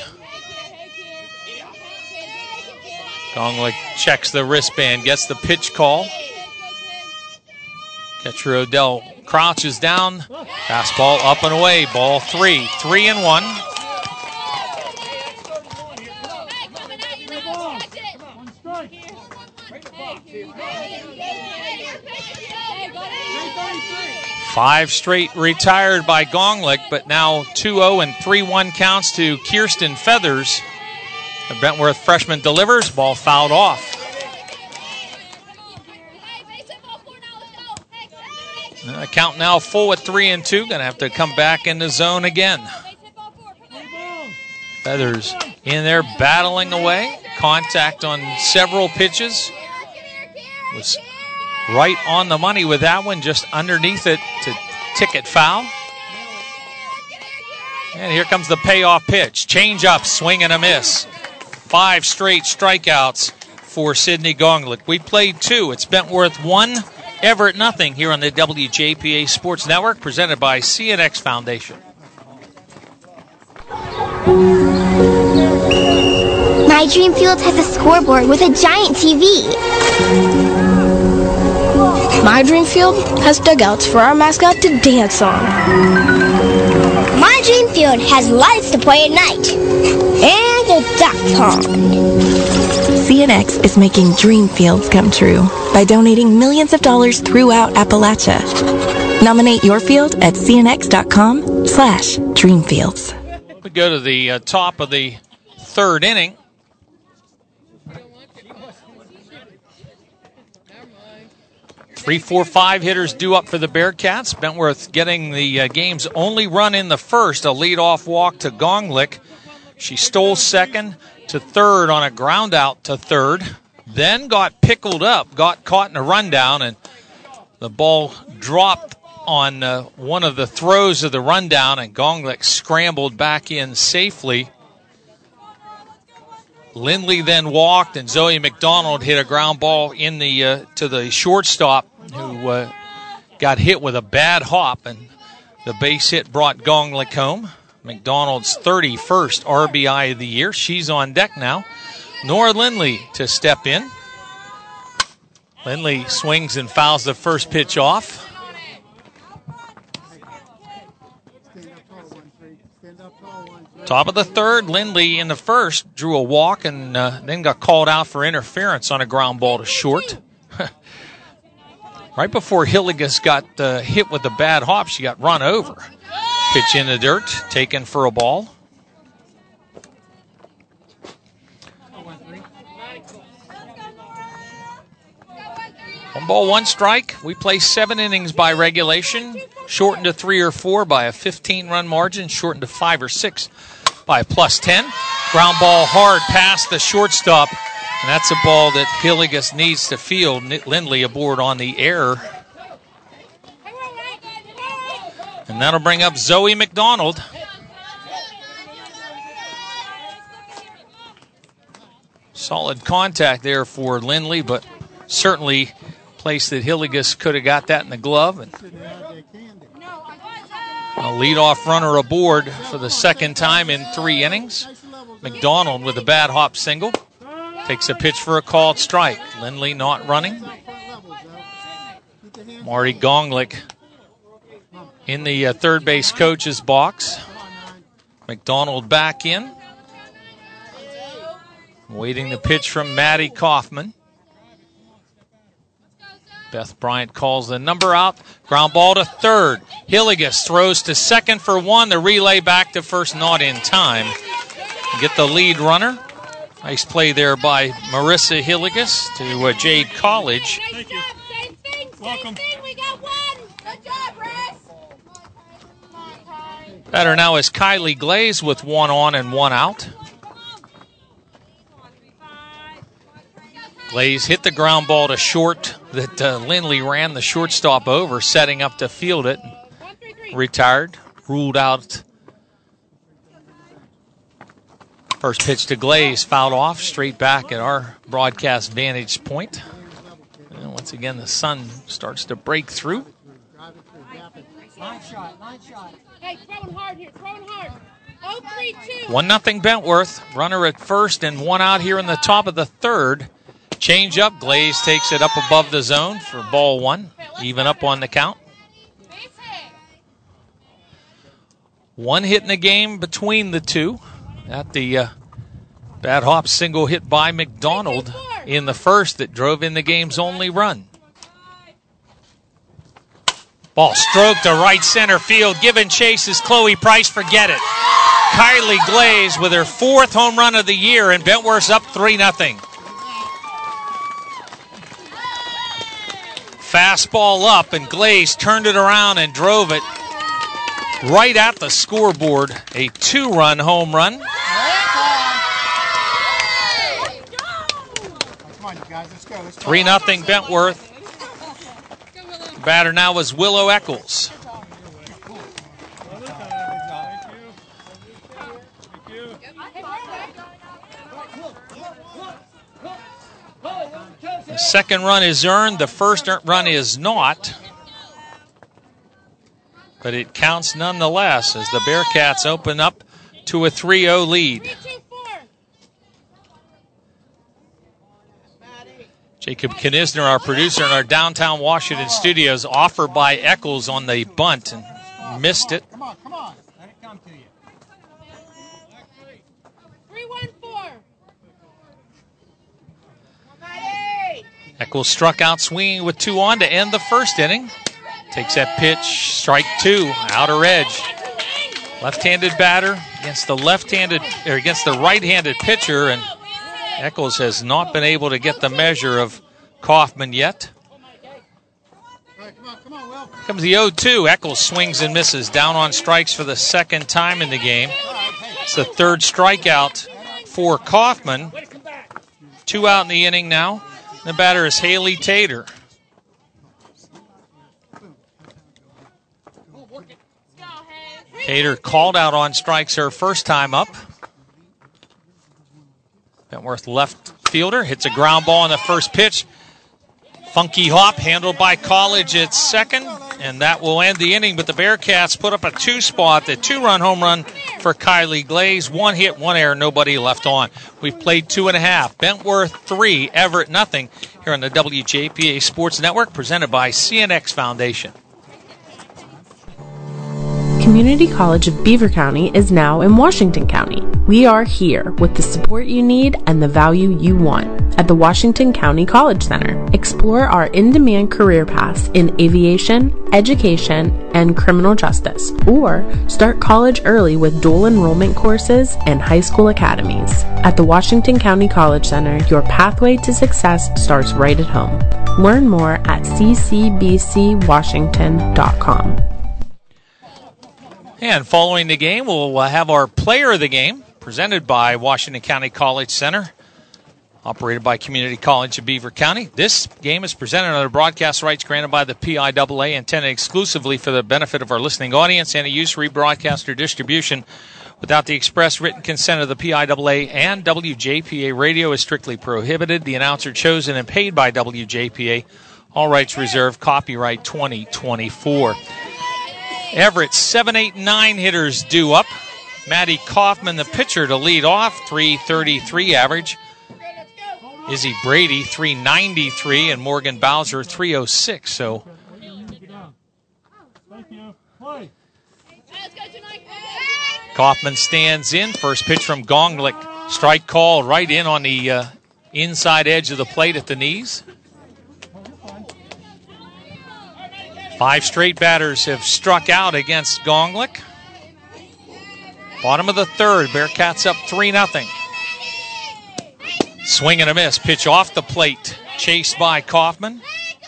Gonglik checks the wristband, gets the pitch call. Catcher Odell crouches down. Fastball up and away. Ball three. Three and one. Five straight retired by Gonglik, but now two oh and three one counts to Kirsten Feathers. The Bentworth freshman delivers. Ball fouled off. Uh, count now full at three and two. Going to have to come back in the zone again. Feathers in there battling away. Contact on several pitches. Was right on the money with that one, just underneath it to ticket foul. And here comes the payoff pitch. Change up, swing and a miss. Five straight strikeouts for Sydney Gonglik. We played two. It's Bentworth one, Everett nothing here on the W J P A Sports Network, presented by C N X Foundation. My Dream Field has a scoreboard with a giant T V. My Dream Field has dugouts for our mascot to dance on. My Dream Field has lights to play at night. And a duck pond. C N X is making dream fields come true by donating millions of dollars throughout Appalachia. Nominate your field at cnx.com slash dreamfields. We go to the uh, top of the third inning. Three, four, five hitters due up for the Bearcats. Bentworth getting the uh, game's only run in the first, a leadoff walk to Gonglick. She stole second to third on a ground out to third, then got pickled up, got caught in a rundown, and the ball dropped on uh, one of the throws of the rundown, and Gonglick scrambled back in safely. Lindley then walked, and Zoe McDonald hit a ground ball in the uh, to the shortstop, who uh, got hit with a bad hop, and the base hit brought Gonglick home. McDonald's thirty-first R B I of the year. She's on deck now. Nora Lindley to step in. Lindley swings and fouls the first pitch off. Top of the third, Lindley in the first drew a walk and uh, then got called out for interference on a ground ball to short. Right before Hillegas got uh, hit with a bad hop, she got run over. Pitch in the dirt, taken for a ball. One ball, one strike. We play seven innings by regulation, shortened to three or four by a fifteen-run margin, shortened to five or six by a plus ten. Ground ball hard past the shortstop, and that's a ball that Hillegas needs to field. Lindley aboard on the error. And that'll bring up Zoe McDonald. Solid contact there for Lindley, but certainly place that Hillegas could have got that in the glove. And a leadoff runner aboard for the second time in three innings. McDonald with a bad hop single. Takes a pitch for a called strike. Lindley not running. Marty Gonglick in the uh, third base coach's box. McDonald back in. Waiting the pitch from Maddie Kaufman. Beth Bryant calls the number out. Ground ball to third. Hillegas throws to second for one. The relay back to first, not in time. Get the lead runner. Nice play there by Marissa Hillegas to uh, Jade College. Thank you. Same thing, same Welcome. Thing. We got one. Good job, Riss. Batter now is Kylie Glaze with one on and one out. Glaze hit the ground ball to short that uh, Lindley ran the shortstop over, setting up to field it. Retired, ruled out. First pitch to Glaze, fouled off, straight back at our broadcast vantage point. And once again, the sun starts to break through. Line shot, line shot. Hey, throwing hard here, throwing hard. oh three two. One nothing Bentworth. Runner at first and one out here in the top of the third. Change up. Glaze takes it up above the zone for ball one. Even up on the count. One hit in the game between the two. At the uh, bad hop single hit by McDonald in the first that drove in the game's only run. Ball stroked to right center field. Giving chase is Chloe Price. Forget it. Kylie Glaze with her fourth home run of the year, and Bentworth's up three nothing. Fastball up, and Glaze turned it around and drove it right at the scoreboard. A two-run home run. three nothing Bentworth. Batter now is Willow Eccles. The second run is earned. The first run is not. But it counts nonetheless as the Bearcats open up to a three oh lead. Jacob Knisner, our producer in our downtown Washington studios, offered by Eccles on the bunt and missed it. Come on, come on. Let it come to you. three one four. Eccles struck out swinging with two on to end the first inning. Takes that pitch, strike two, outer edge. Left-handed batter against the left-handed or against the right-handed pitcher, and Eccles has not been able to get the measure of Kaufman yet. Comes the oh two. Eccles swings and misses. Down on strikes for the second time in the game. It's the third strikeout for Kaufman. Two out in the inning now. The batter is Haley Tater. Tater called out on strikes her first time up. Bentworth left fielder hits a ground ball on the first pitch. Funky hop handled by College at second, and that will end the inning. But the Bearcats put up a two spot, the two-run home run for Kylie Glaze. One hit, one error, nobody left on. We've played two and a half. Bentworth three, Everett nothing here on the W J P A Sports Network, presented by C N X Foundation. Community College of Beaver County is now in Washington County. We are here with the support you need and the value you want at the Washington County College Center. Explore our in-demand career paths in aviation, education, and criminal justice, or start college early with dual enrollment courses and high school academies. At the Washington County College Center, your pathway to success starts right at home. Learn more at c c b c washington dot com. And following the game, we'll have our player of the game, presented by Washington County College Center, operated by Community College of Beaver County. This game is presented under broadcast rights granted by the P I A A, intended exclusively for the benefit of our listening audience. Any use, rebroadcast, or distribution without the express written consent of the P I A A and W J P A Radio is strictly prohibited. The announcer chosen and paid by W J P A. All rights reserved. Copyright twenty twenty-four. Everett's seven, eight, nine hitters due up. Maddie Kaufman, the pitcher, to lead off, three thirty-three average. Izzy Brady, three ninety-three, and Morgan Bowser, three oh six. So Kaufman stands in. First pitch from Gonglick. Strike call right in on the uh, inside edge of the plate at the knees. Five straight batters have struck out against Gonglick. Bottom of the third, Bearcats up three nothing. Swing and a miss. Pitch off the plate. Chased by Kaufman.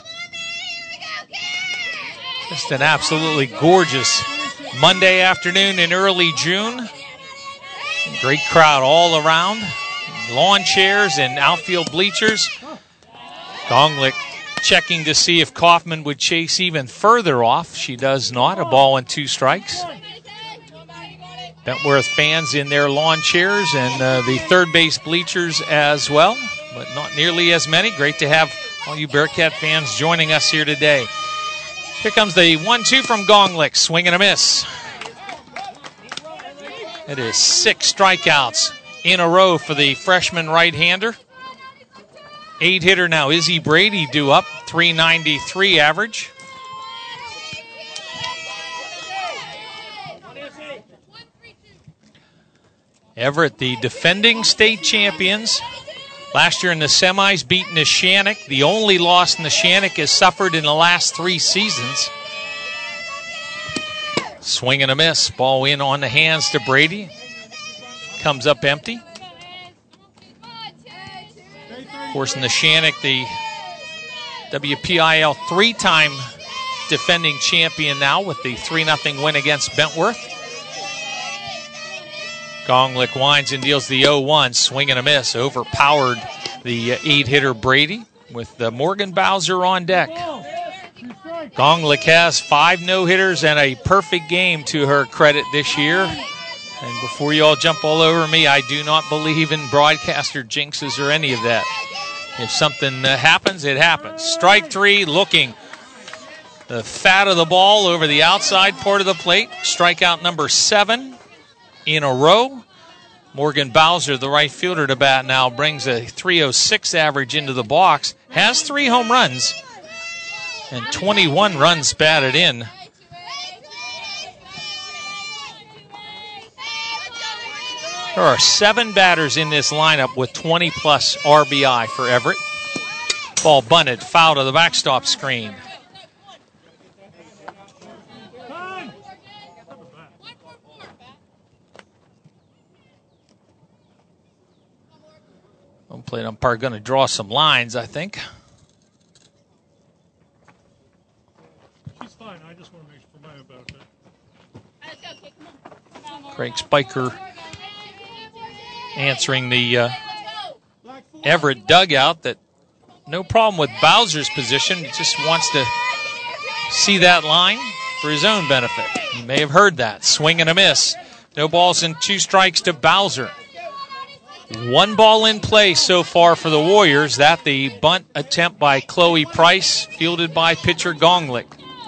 Just an absolutely gorgeous Monday afternoon in early June. Great crowd all around. Lawn chairs and outfield bleachers. Gonglick checking to see if Kaufman would chase even further off. She does not. A ball and two strikes. Bentworth fans in their lawn chairs and uh, the third base bleachers as well, but not nearly as many. Great to have all you Bearcat fans joining us here today. Here comes the one two from Gonglick. Swing and a miss. It is six strikeouts in a row for the freshman right-hander. Eight hitter now, Izzy Brady due up, three ninety-three average. Everett, the defending state champions. Last year in the semis, beating Neshannock. The only loss Neshannock has suffered in the last three seasons. Swing and a miss. Ball in on the hands to Brady. Comes up empty. Of course, Neshannock, the W P I L three-time defending champion now with the three nothing win against Bentworth. Gonglick winds and deals the oh one. Swing and a miss. Overpowered the eight-hitter Brady with the Morgan Bowser on deck. Gonglick has five no-hitters and a perfect game to her credit this year. And before you all jump all over me, I do not believe in broadcaster jinxes or any of that. If something uh, happens, it happens. Strike three, looking. The fat of the ball over the outside part of the plate. Strikeout number seven in a row. Morgan Bowser, the right fielder, to bat now, brings a three oh six average into the box. Has three home runs and twenty-one runs batted in. There are seven batters in this lineup with twenty plus R B I for Everett. Ball bunted, foul to the backstop screen. Home plate umpire going to draw some lines, I think. Craig Spiker answering the uh, Everett dugout that no problem with Bowser's position. He just wants to see that line for his own benefit. You may have heard that. Swing and a miss. No balls and two strikes to Bowser. One ball in play so far for the Warriors. That the bunt attempt by Chloe Price, fielded by pitcher Gonglick.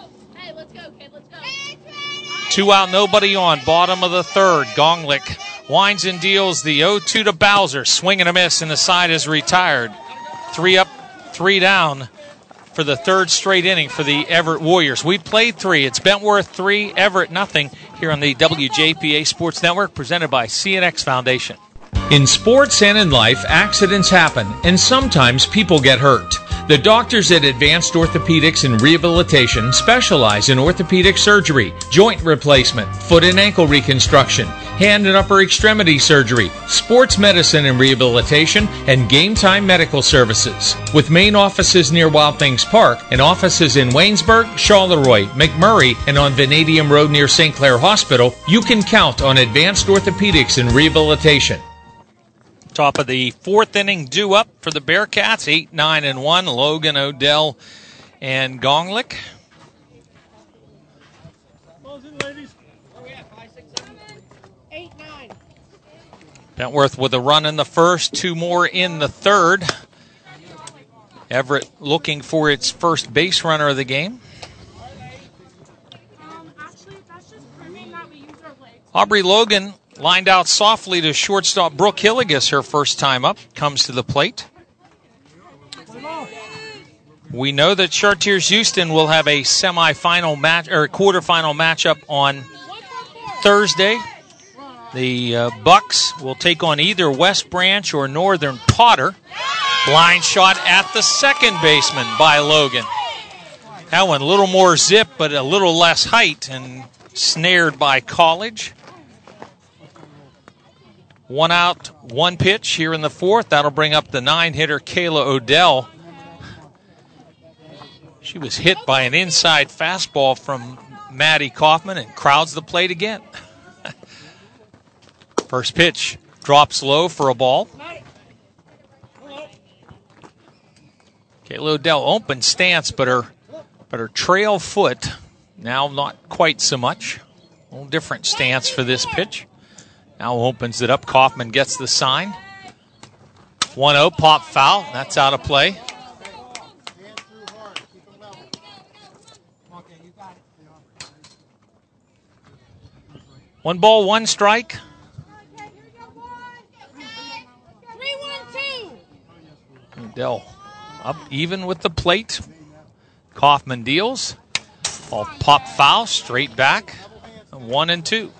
Two out, nobody on. Bottom of the third. Gonglick winds and deals the oh two to Bowser. Swing and a miss, and the side is retired. Three up, three down for the third straight inning for the Everett Warriors. We played three. It's Bentworth three, Everett nothing here on the W J P A Sports Network, presented by C N X Foundation. In sports and in life, accidents happen, and sometimes people get hurt. The doctors at Advanced Orthopedics and Rehabilitation specialize in orthopedic surgery, joint replacement, foot and ankle reconstruction, hand and upper extremity surgery, sports medicine and rehabilitation, and game time medical services. With main offices near Wild Things Park and offices in Waynesburg, Charleroi, McMurray, and on Vanadium Road near Saint Clair Hospital, you can count on Advanced Orthopedics and Rehabilitation. Top of the fourth inning, due up for the Bearcats, eight, nine, and one. Logan, Odell, and Gonglick. Bentworth with a run in the first, two more in the third. Everett looking for its first base runner of the game. Aubrey Logan lined out softly to shortstop Brooke Hilligus her first time up. Comes to the plate. We know that Chartiers Houston will have a semifinal match or quarterfinal matchup on Thursday. The uh, Bucks will take on either West Branch or Northern Potter. Line shot at the second baseman by Logan. That one a little more zip, but a little less height, and snared by College. One out, one pitch here in the fourth. That'll bring up the nine-hitter Kayla Odell. She was hit by an inside fastball from Maddie Kaufman and crowds the plate again. First pitch drops low for a ball. Kayla Odell open stance, but her, but her trail foot now not quite so much. A little different stance for this pitch. Now opens it up. Kaufman gets the sign. one oh, pop foul. That's out of play. One ball, one strike. Odell up even with the plate. Kaufman deals. Ball pop foul, straight back. One and two.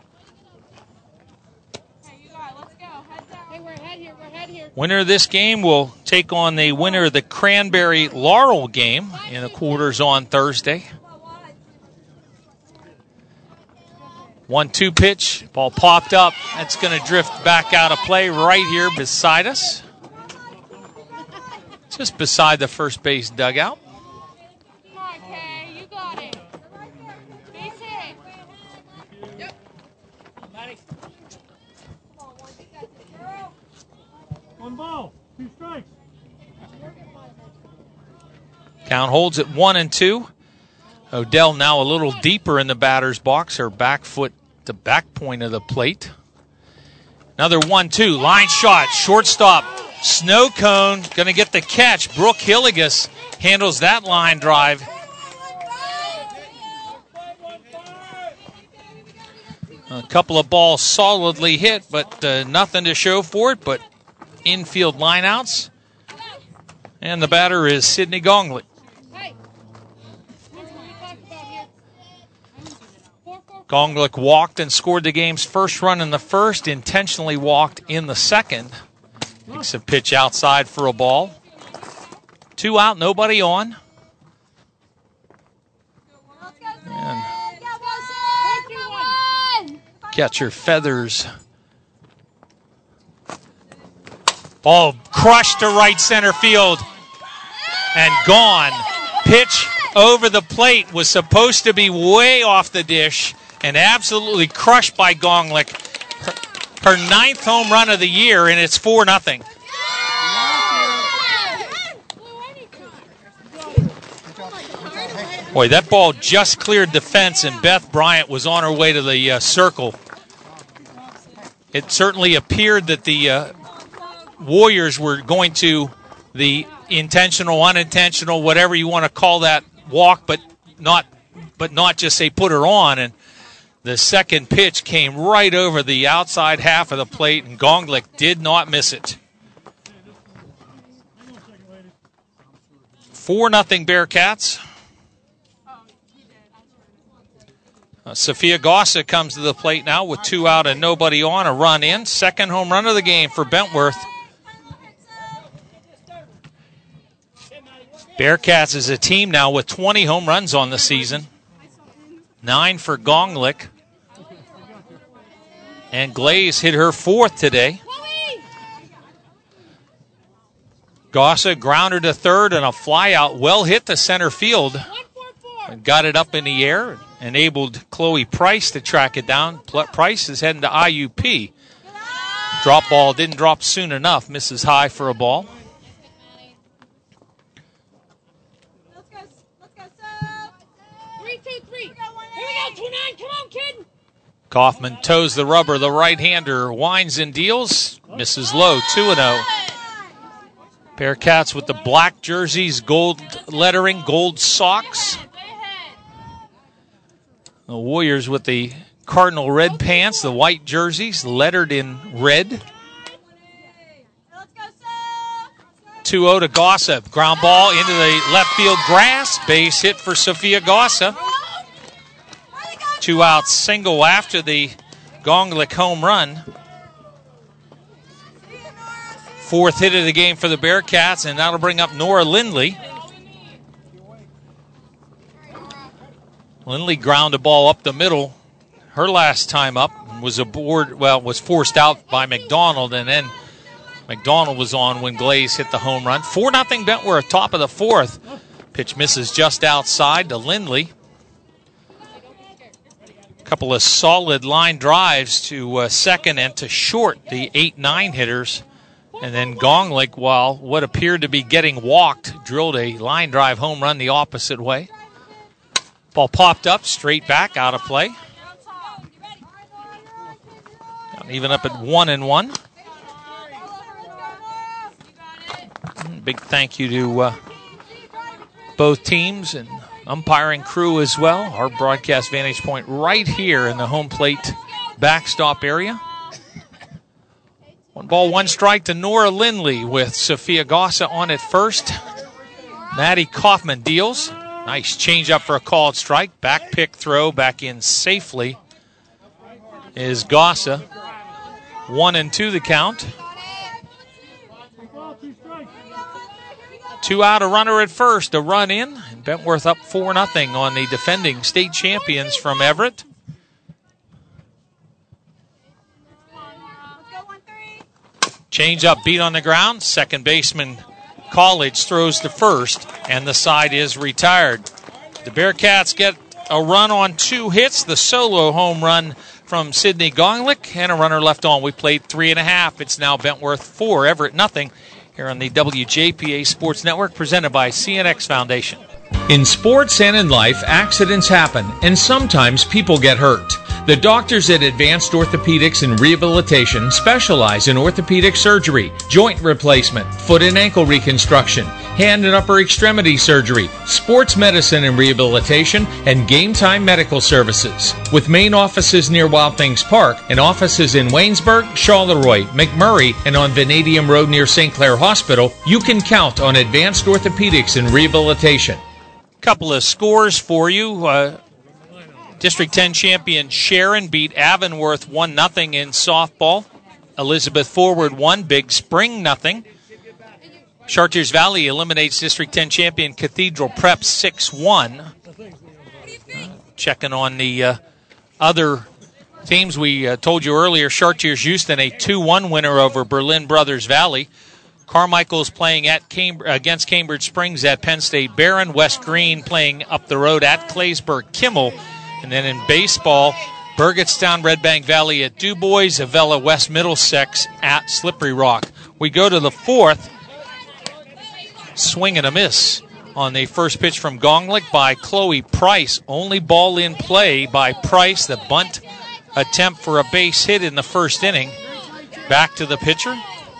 Winner of this game will take on the winner of the Cranberry Laurel game in the quarters on Thursday. one two pitch. Ball popped up. That's going to drift back out of play right here beside us. Just beside the first base dugout. One ball, two strikes. Count holds at one and two. Odell now a little deeper in the batter's box. Her back foot, the back point of the plate. Another one two. Line shot. Shortstop. Snow cone. Going to get the catch. Brooke Hilligus handles that line drive. A couple of balls solidly hit, but uh, nothing to show for it. But infield lineouts. And the batter is Sydney Gonglick. Gonglick walked and scored the game's first run in the first, intentionally walked in the second. Takes a pitch outside for a ball. Two out, nobody on. And catcher Feathers. Ball crushed to right center field and gone. Pitch over the plate was supposed to be way off the dish. and absolutely crushed by Gonglik. Her, her ninth home run of the year, and it's four nothing. Boy, that ball just cleared the fence, and Beth Bryant was on her way to the uh, circle. It certainly appeared that the uh, Warriors were going to the intentional, unintentional, whatever you want to call that walk, but not, but not just say put her on. And the second pitch came right over the outside half of the plate, and Gonglik did not miss it. Four nothing Bearcats. Uh, Sophia Gossa comes to the plate now with two out and nobody on, a run in. Second home run of the game for Bentworth. Bearcats is a team now with twenty home runs on the season. Nine for Gonglik. And Glaze hit her fourth today. Gossa grounded to third and a fly out. Well hit to center field. And got it up in the air. Enabled Chloe Price to track it down. Price is heading to I U P. Drop ball didn't drop soon enough. Misses high for a ball. Let's go, let's go, so. Three, two, three. Here we go, two nine. Come on, kid. Kaufman toes the rubber. The right-hander winds and deals. Misses low, two and oh. Bearcats with the black jerseys, gold lettering, gold socks. The Warriors with the cardinal red pants, the white jerseys, lettered in red. two oh to Gossa. Ground ball into the left field grass. Base hit for Sophia Gossa. Two out single after the Gonglik home run. Fourth hit of the game for the Bearcats, and that'll bring up Nora Lindley. Lindley ground a ball up the middle. Her last time up was aboard, well, was forced out by McDonald, and then McDonald was on when Glaze hit the home run. four nothing Bentworth, top of the fourth. Pitch misses just outside to Lindley. A couple of solid line drives to uh, second and to short, the eight nine hitters. And then Gonglik, while what appeared to be getting walked, drilled a line drive home run the opposite way. Ball popped up, straight back, out of play. Even up at one and one. Big thank you to uh, both teams and umpiring crew as well. Our broadcast vantage point right here in the home plate backstop area. One ball, one strike to Nora Lindley with Sophia Gossa on at first. Maddie Kaufman deals. Nice change up for a called strike. Back pick throw back in safely is Gossa. One and two the count. Two out, a runner at first, a run in. And Bentworth up four nothing on the defending state champions from Everett. Change up, beat on the ground. Second baseman College throws to first, and the side is retired. The Bearcats get a run on two hits, the solo home run from Sydney Gonglik, and a runner left on. We played three and a half. It's now Bentworth four, Everett nothing, here on the W J P A Sports Network, presented by C N X Foundation. In sports and in life, accidents happen, and sometimes people get hurt. The doctors at Advanced Orthopedics and Rehabilitation specialize in orthopedic surgery, joint replacement, foot and ankle reconstruction, hand and upper extremity surgery, sports medicine and rehabilitation, and game time medical services. With main offices near Wild Things Park and offices in Waynesburg, Charleroi, McMurray, and on Vanadium Road near Saint Clair Hospital, you can count on Advanced Orthopedics and Rehabilitation. Couple of scores for you. Uh, District ten champion Sharon beat Avonworth one nothing in softball. Elizabeth Forward won. Big Spring nothing. Chartiers Valley eliminates District ten champion Cathedral Prep six one. Uh, checking on the uh, other teams, we uh, told you earlier, Chartiers Houston a two one winner over Berlin Brothers Valley. Carmichael's playing at Cam- against Cambridge Springs at Penn State Barron. West Green playing up the road at Claysburg Kimmel. And then in baseball, Burgettstown, Red Bank Valley at Du Bois, Avella, West Middlesex at Slippery Rock. We go to the fourth. Swing and a miss on the first pitch from Gonglik by Chloe Price. Only ball in play by Price. The bunt attempt for a base hit in the first inning. Back to the pitcher.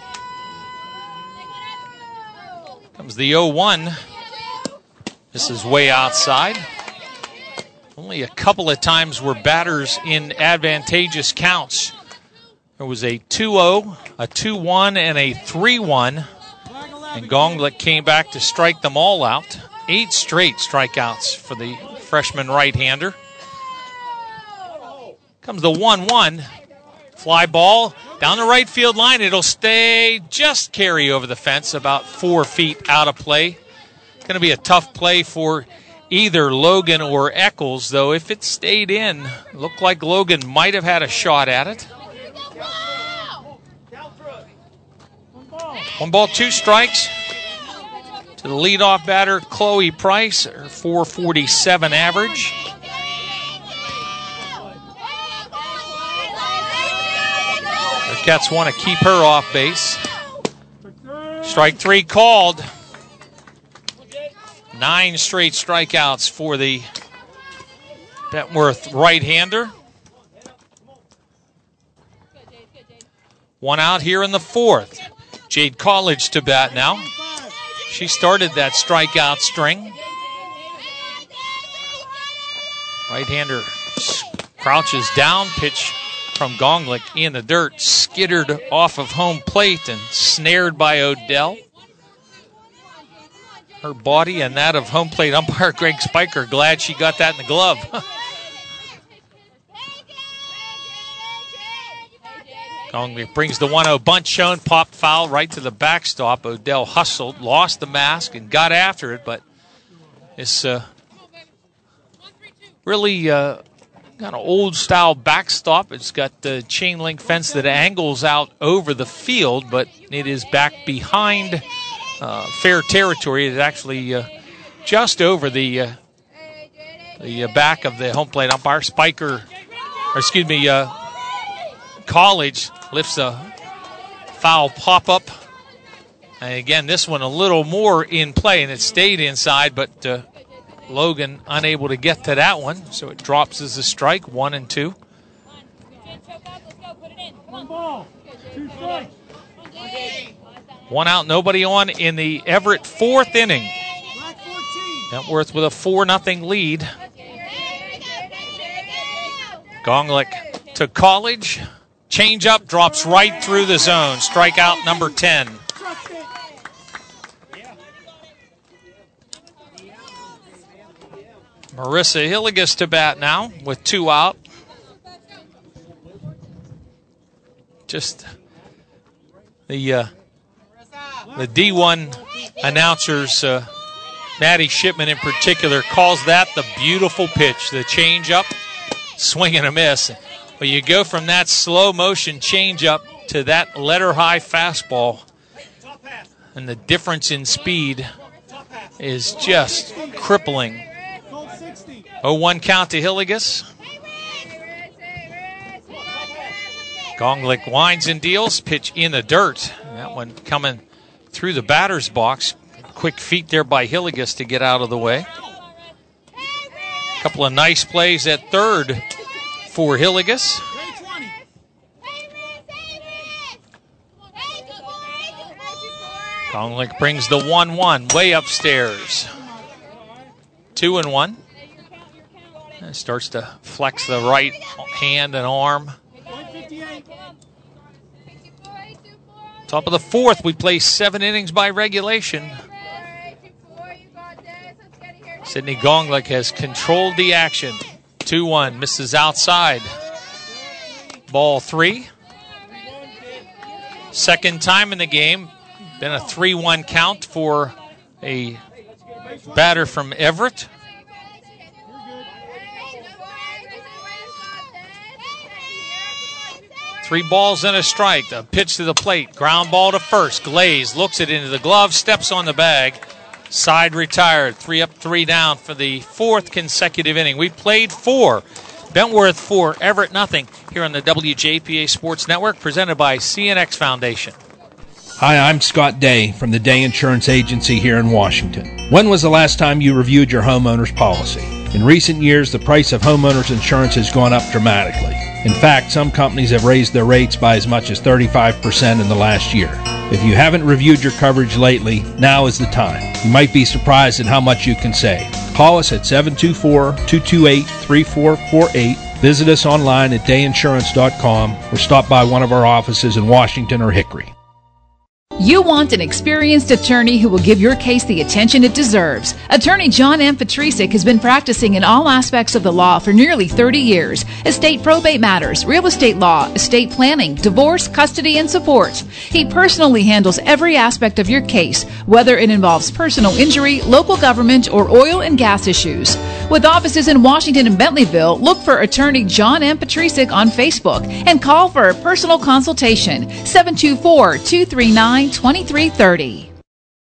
Comes the oh one. This is way outside. Only a couple of times were batters in advantageous counts. There was a two oh, a two one, and a three one. And Gonglik came back to strike them all out. Eight straight strikeouts for the freshman right-hander. Comes the one one. Fly ball down the right field line. It'll stay, just carry over the fence, about four feet out of play. Going to be a tough play for either Logan or Eccles, though if it stayed in, it looked like Logan might have had a shot at it. One ball, two strikes to the leadoff batter, Chloe Price, her four forty-seven average. The Cats want to keep her off base. Strike three called. Nine straight strikeouts for the Bentworth right-hander. One out here in the fourth. Jade College to bat now. She started that strikeout string. Right-hander crouches down, pitch from Gonglik in the dirt, skittered off of home plate and snared by Odell. Her body and that of home plate umpire Greg Spiker, glad she got that in the glove. Gonglik brings the one oh bunt shown, popped foul right to the backstop. Odell hustled, lost the mask, and got after it, but it's uh, really uh, kind of old-style backstop. It's got the chain link fence that angles out over the field, but it is back behind uh, fair territory. It's actually uh, just over the uh, the uh, back of the home plate umpire. Spiker, or excuse me, uh, College lifts a foul pop-up. And again, this one a little more in play, and it stayed inside, but uh, Logan unable to get to that one, so it drops as a strike, one and two. One ball, two strikes. One out, nobody on in the Everett fourth inning. Bentworth with a four nothing lead. Gonglik to College. Change up, drops right through the zone. Strikeout number ten. Marissa Hilligus to bat now with two out. Just the uh, the D one announcers, uh, Maddie Shipman in particular, calls that the beautiful pitch, the change up, swing and a miss. But you go from that slow motion changeup to that letter high fastball, and the difference in speed is just crippling. oh one count to Hilligus. Gonglik winds and deals, pitch in the dirt. That one coming through the batter's box. Quick feet there by Hilligus to get out of the way. A couple of nice plays at third for Hilligus. Gonglik brings the one one way upstairs. Two and one. And starts to flex the right hand and arm. Top of the fourth, we play seven innings by regulation. Sydney Gonglik has controlled the action. two one, misses outside. Ball three. Second time in the game. Been a three one count for a batter from Everett. Three balls and a strike. A pitch to the plate. Ground ball to first. Glaze looks it into the glove, steps on the bag. Side retired. Three up, three down for the fourth consecutive inning. We played four. Bentworth four, Everett nothing here on the W J P A Sports Network, presented by C N X Foundation. Hi, I'm Scott Day from the Day Insurance Agency here in Washington. When was the last time you reviewed your homeowner's policy? In recent years, the price of homeowners insurance has gone up dramatically. In fact, some companies have raised their rates by as much as thirty-five percent in the last year. If you haven't reviewed your coverage lately, now is the time. You might be surprised at how much you can save. Call us at seven two four, two two eight, three four four eight. Visit us online at day insurance dot com or stop by one of our offices in Washington or Hickory. You want an experienced attorney who will give your case the attention it deserves. Attorney John M. Petrisic has been practicing in all aspects of the law for nearly thirty years. Estate probate matters, real estate law, estate planning, divorce, custody, and support. He personally handles every aspect of your case, whether it involves personal injury, local government, or oil and gas issues. With offices in Washington and Bentleyville, look for Attorney John M. Petrisic on Facebook and call for a personal consultation, seven two four, two three nine, two three three zero.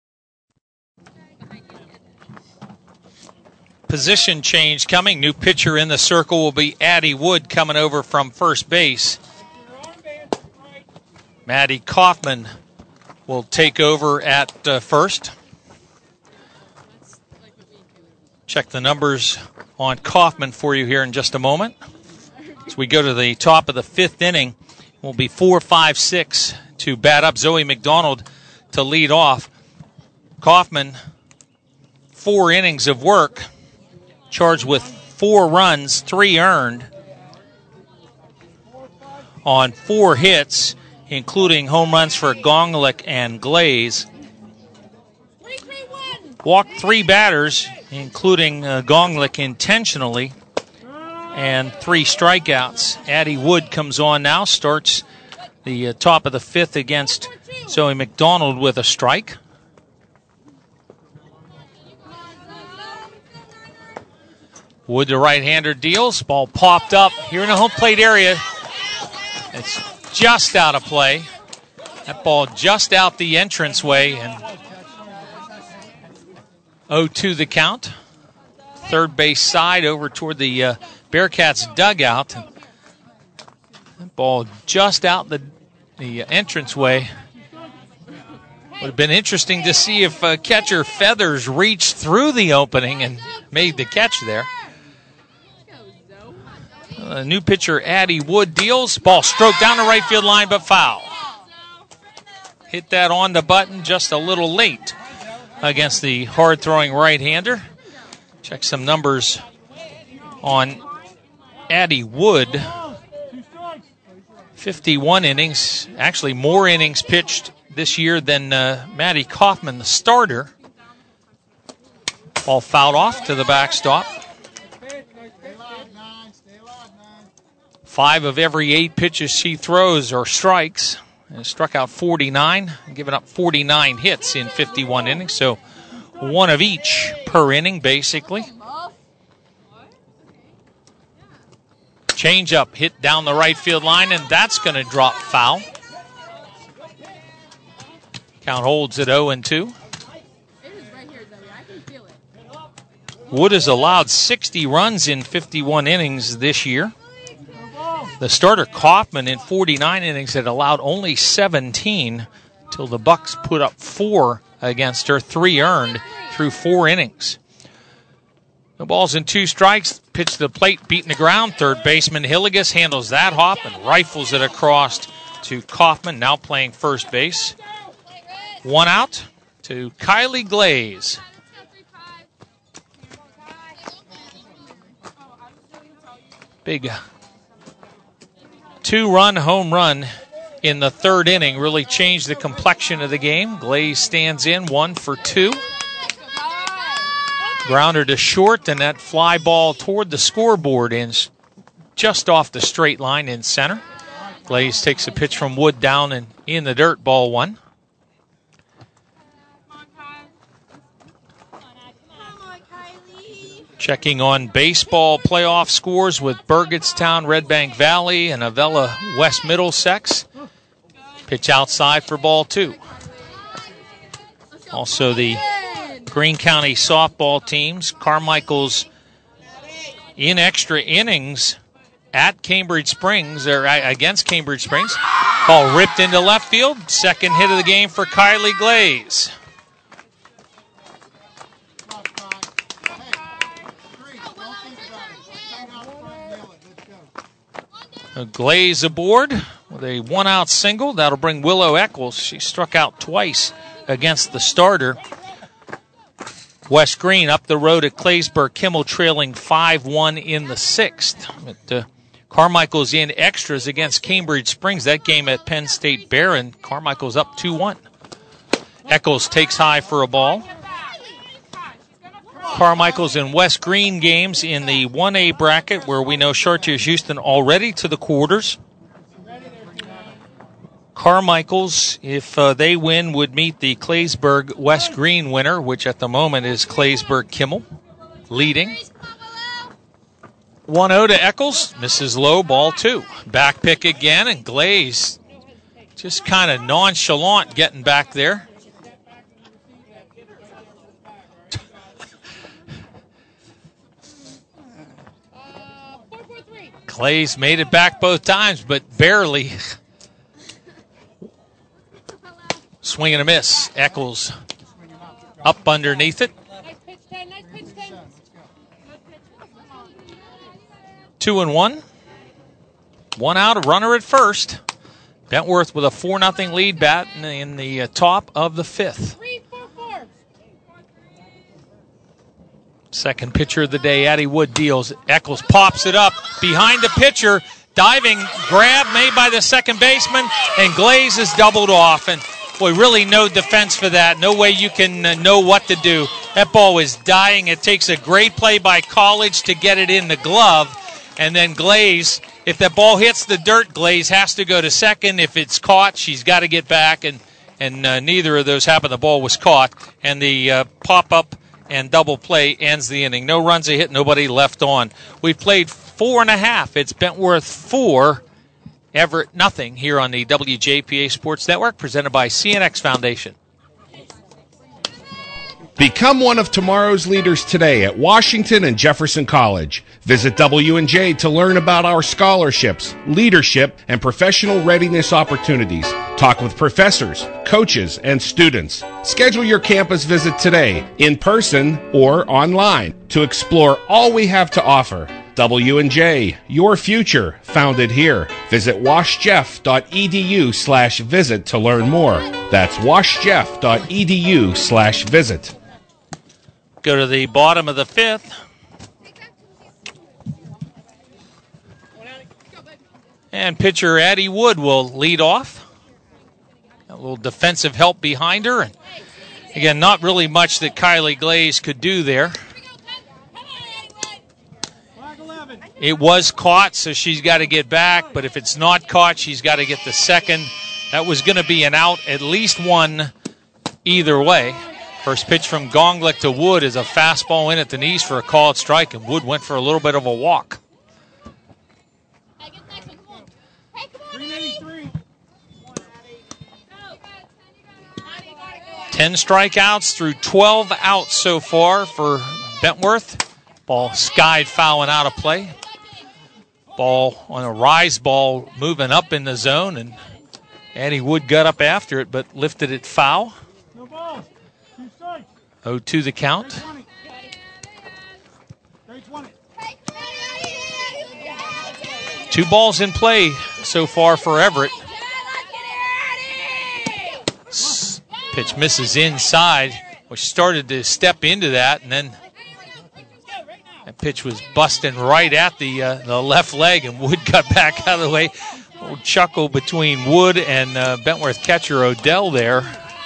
Position change coming. New pitcher in the circle will be Addie Wood coming over from first base. Maddie Kaufman will take over at uh, first. Check the numbers on Kaufman for you here in just a moment. As we go to the top of the fifth inning, it will be four, five, six to bat up. Zoe McDonald to lead off. Kaufman, four innings of work, charged with four runs, three earned, on four hits, including home runs for Gonglik and Glaze. Walked three batters, including uh, Gonglik intentionally, and three strikeouts. Addie Wood comes on now, starts the uh, top of the fifth against Zoe McDonald with a strike. Wood, the right-hander, deals. Ball popped up here in the home plate area. It's just out of play. That ball just out the entranceway, and oh two the count. Third base side over toward the uh, Bearcats dugout. That ball just out the the entranceway. Would have been interesting to see if uh, catcher Feathers reached through the opening and made the catch there. Uh, new pitcher Addie Wood deals. Ball stroked down the right field line, but foul. Hit that on the button just a little late against the hard-throwing right-hander. Check some numbers on Addie Wood. fifty-one innings, actually more innings pitched this year than uh, Maddie Kaufman, the starter. Ball fouled off to the backstop. Five of every eight pitches she throws are strikes. And struck out forty-nine, giving up forty-nine hits in fifty-one innings. So one of each per inning, basically. Change-up hit down the right field line, and that's going to drop foul. Count holds at oh and two. Wood has allowed sixty runs in fifty-one innings this year. The starter Kaufman in forty-nine innings had allowed only seventeen till the Bucks put up four against her, three earned through four innings. The ball's in two strikes. Pitch to the plate, beating the ground. Third baseman Hilligus handles that hop and rifles it across to Kaufman, now playing first base. One out to Kylie Glaze. Big two-run home run in the third inning really changed the complexion of the game. Glaze stands in one for two. Grounder to short, and that fly ball toward the scoreboard and just off the straight line in center. Glaze takes a pitch from Wood down and in the dirt, ball one. Checking on baseball playoff scores with Burgettstown, Red Bank Valley, and Avella West Middlesex. Pitch outside for ball two. Also the Greene County softball teams. Carmichael's in extra innings at Cambridge Springs, or against Cambridge Springs. Ball ripped into left field. Second hit of the game for Kylie Glaze. Glaze aboard with a one-out single. That'll bring Willow Eccles. She struck out twice against the starter. West Greene up the road at Claysburg. Kimmel trailing five one in the sixth. But, uh, Carmichael's in extras against Cambridge Springs. That game at Penn State Barron. Carmichael's up two one. Eccles takes high for a ball. Carmichael's and West Greene games in the one A bracket, where we know Chartiers Houston already to the quarters. Carmichael's, if uh, they win, would meet the Claysburg West Greene winner, which at the moment is Claysburg Kimmel, leading. one oh to Eccles, misses low, ball two. Back pick again, and Glaze just kind of nonchalant getting back there. Glaze made it back both times, but barely. Swing and a miss. Eccles up underneath it. Two and one. One out, a runner at first. Bentworth with a four nothing lead bat in the, in the uh, top of the fifth. Second pitcher of the day, Addie Wood deals. Eccles pops it up behind the pitcher. Diving grab made by the second baseman, and Glaze is doubled off. And boy, really no defense for that. No way you can uh, know what to do. That ball was dying. It takes a great play by College to get it in the glove. And then Glaze, if that ball hits the dirt, Glaze has to go to second. If it's caught, she's got to get back. And, and uh, neither of those happened. The ball was caught. And the uh, pop-up and double play ends the inning. No runs a hit, nobody left on. We've played four and a half. It's Bentworth four, Everett nothing here on the W J P A Sports Network, presented by C N X Foundation. Become one of tomorrow's leaders today at Washington and Jefferson College. Visit W and J to learn about our scholarships, leadership, and professional readiness opportunities. Talk with professors, coaches, and students. Schedule your campus visit today, in person or online, to explore all we have to offer. W and J, your future, founded here. Visit washjeff.edu slash visit to learn more. That's washjeff.edu slash visit. Go to the bottom of the fifth. And pitcher Addie Wood will lead off. A little defensive help behind her. And again, not really much that Kylie Glaze could do there. It was caught, so she's got to get back. But if it's not caught, she's got to get the second. That was going to be an out, at least one either way. First pitch from Gonglik to Wood is a fastball in at the knees for a called strike, and Wood went for a little bit of a walk. Ten strikeouts through twelve outs so far for Bentworth. Ball skied foul and out of play. Ball on a rise ball moving up in the zone, and Addie Wood got up after it but lifted it foul. oh two the count. Two balls in play so far for Everett. Pitch misses inside, which started to step into that, and then that pitch was busting right at the uh, the left leg, and Wood got back out of the way. A little chuckle between Wood and uh, Bentworth catcher Odell there.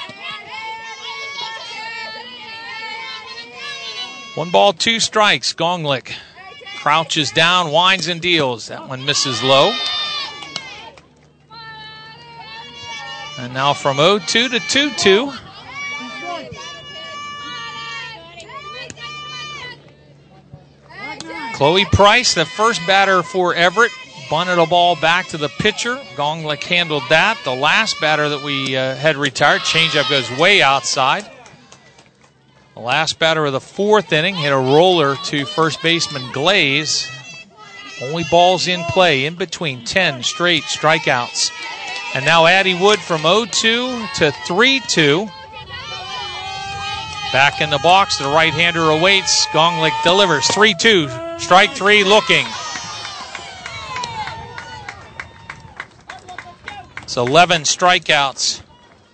One ball, two strikes. Gonglik crouches down, winds and deals. That one misses low. And now from oh two to two two. Chloe Price, the first batter for Everett, bunted a ball back to the pitcher. Gonglik handled that. The last batter that we uh, had retired, changeup goes way outside. The last batter of the fourth inning hit a roller to first baseman Glaze. Only balls in play in between ten straight strikeouts. And now Addie Wood from oh two to three two. Back in the box, the right-hander awaits. Gonglik delivers. three two. Strike three looking. It's eleven strikeouts.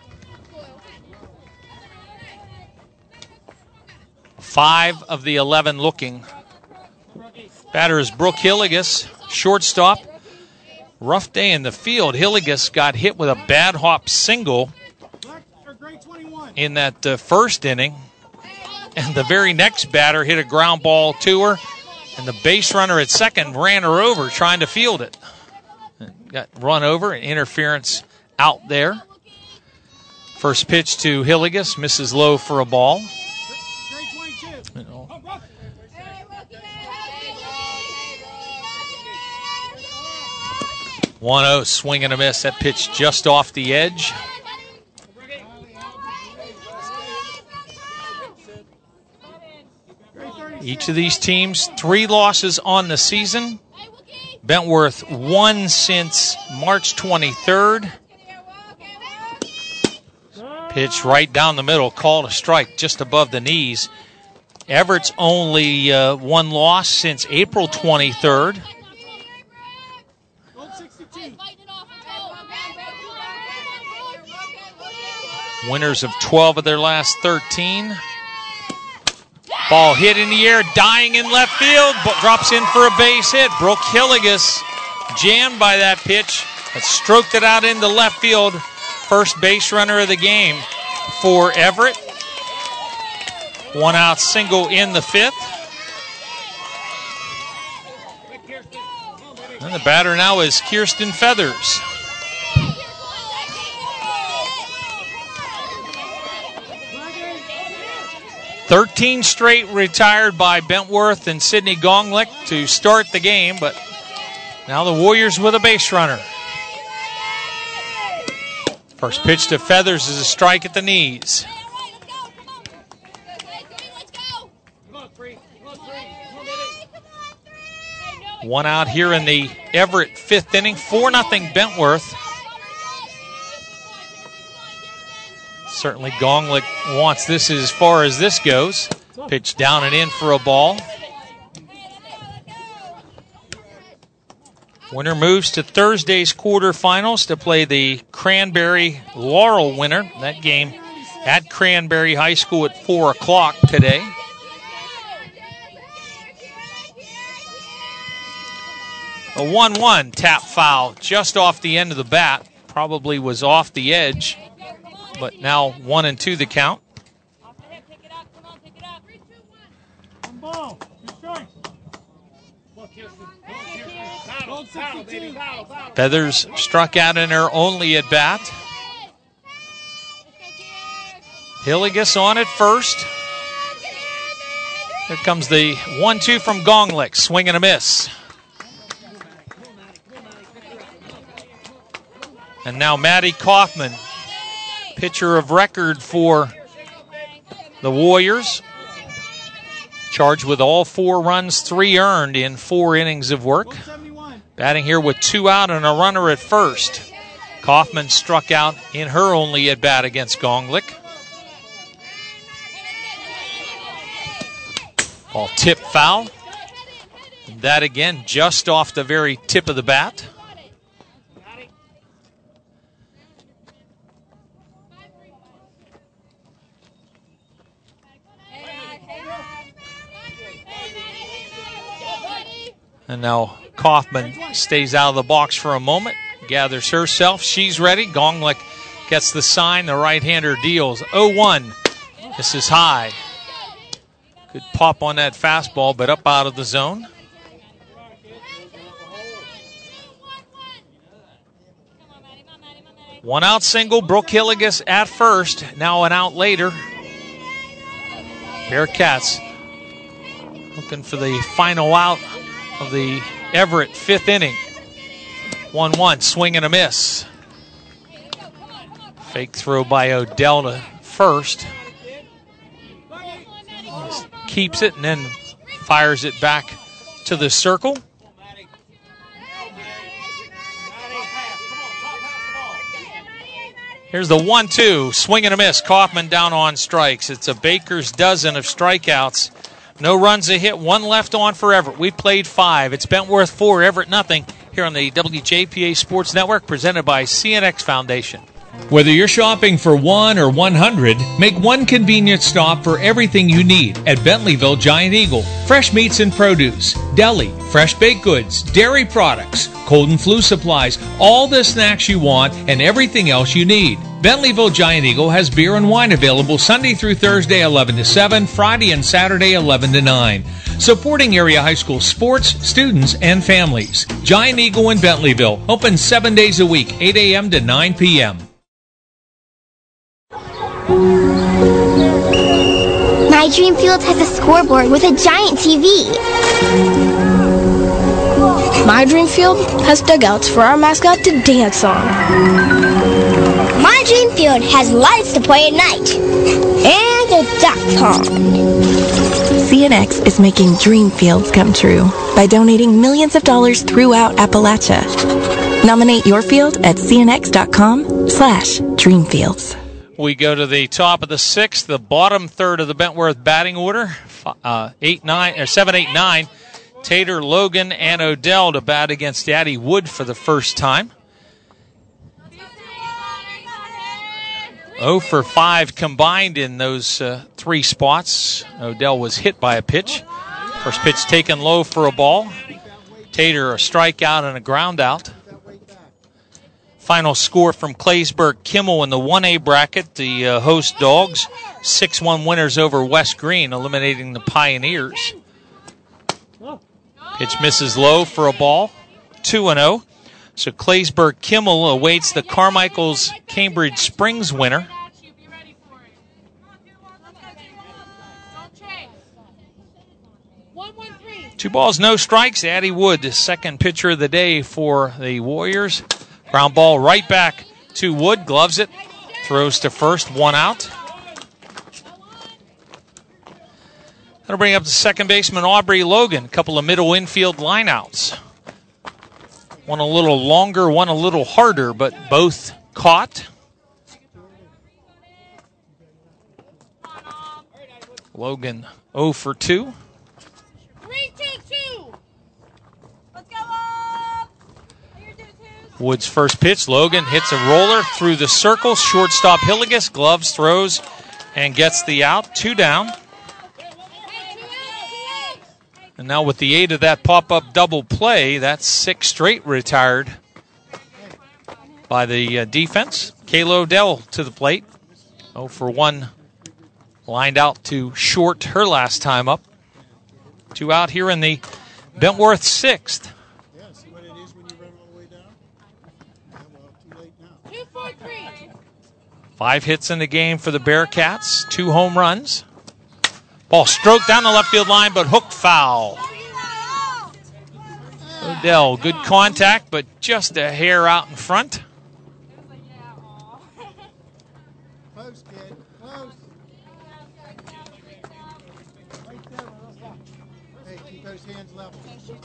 Five of the eleven looking. Batter is Brooke Hilligus, shortstop. Rough day in the field. Hilligus got hit with a bad hop single in that uh, first inning. And the very next batter hit a ground ball to her. And the base runner at second ran her over trying to field it. Got run over, and interference out there. First pitch to Hilligus, misses low for a ball. one oh, swing and a miss. That pitch just off the edge. Each of these teams, three losses on the season. Bentworth won since March twenty-third. Pitch right down the middle, called a strike just above the knees. Everett's only uh, one loss since April twenty-third. Winners of twelve of their last thirteen. Ball hit in the air, dying in left field, but drops in for a base hit. Brooke Hilligus jammed by that pitch, but stroked it out into left field. First base runner of the game for Everett. One out single in the fifth. And the batter now is Kirsten Feathers. thirteen straight retired by Bentworth and Sydney Gonglik to start the game, but now the Warriors with a base runner. First pitch to Feathers is a strike at the knees. One out here in the Everett fifth inning, four nothing Bentworth. Certainly Gonglik wants this as far as this goes. Pitch down and in for a ball. Winner moves to Thursday's quarterfinals to play the Cranberry Laurel winner. That game at Cranberry High School at four o'clock today. A one one tap foul just off the end of the bat. Probably was off the edge. But now one and two the count. Feathers struck out in her only at bat. Hilligus on at first. Here comes the one two from Gonglik. Swing and a miss. And now Maddie Kaufman, pitcher of record for the Warriors. Charged with all four runs, three earned in four innings of work. Batting here with two out and a runner at first. Kaufman struck out in her only at bat against Gonglik. Ball tip foul. And that again just off the very tip of the bat. And now Kaufman stays out of the box for a moment, gathers herself. She's ready. Gonglik gets the sign. The right-hander deals. oh one. This is high. Good pop on that fastball, but up out of the zone. One out single. Brooke Hilligus at first. Now an out later. Bearcats looking for the final out of the Everett fifth inning. one one, swing and a miss. Fake throw by Odell to first. keeps it and then fires it back to the circle. Here's the one two, swing and a miss. Kaufman down on strikes. It's a baker's dozen of strikeouts. No runs a hit, one left on for Everett. We played five. It's Bentworth four, Everett nothing here on the W J P A Sports Network, presented by C N X Foundation. Whether you're shopping for one or one hundred, make one convenient stop for everything you need at Bentleyville Giant Eagle. Fresh meats and produce, deli, fresh baked goods, dairy products, cold and flu supplies, all the snacks you want and everything else you need. Bentleyville Giant Eagle has beer and wine available Sunday through Thursday eleven to seven, Friday and Saturday eleven to nine. Supporting area high school sports, students, and families. Giant Eagle in Bentleyville, open seven days a week, eight a.m. to nine p.m. My dream field has a scoreboard with a giant T V. My dream field has dugouts for our mascot to dance on. My dream field has lights to play at night. And a duck pond. C N X is making dream fields come true by donating millions of dollars throughout Appalachia. Nominate your field at cnx.com slash dreamfields. We go to the top of the sixth, the bottom third of the Bentworth batting order, uh, eight, nine, or seven, eight, nine. Tater, Logan, and Odell to bat against Addie Wood for the first time. oh for five combined in those uh, three spots. Odell was hit by a pitch. First pitch taken low for a ball. Tater a strikeout and a ground out. Final score from Claysburg Kimmel in the one A bracket. The uh, host Dogs, six one winners over West Green, eliminating the Pioneers. Pitch misses low for a ball, two and oh. So Claysburg Kimmel awaits the Carmichael's Cambridge Springs winner. Two balls, no strikes. Addie Wood, the second pitcher of the day for the Warriors. Ground ball right back to Wood. Gloves it. Throws to first. One out. That'll bring up the second baseman, Aubrey Logan. A couple of middle infield lineouts. One a little longer, one a little harder, but both caught. Logan oh for two. Three, two, two. Let's go up. Wood's first pitch. Logan hits a roller through the circle. Shortstop Hilligus gloves, throws, and gets the out. Two down. And now with the aid of that pop-up double play, that's six straight retired by the uh, defense. Kayla Odell to the plate. oh for one. Lined out to short her last time up. Two out here in the Bentworth sixth. Five hits in the game for the Bearcats. Two home runs. Ball stroked down the left field line, but hooked foul. Odell, good contact, but just a hair out in front. Close, kid. Close. Hey, keep those hands level.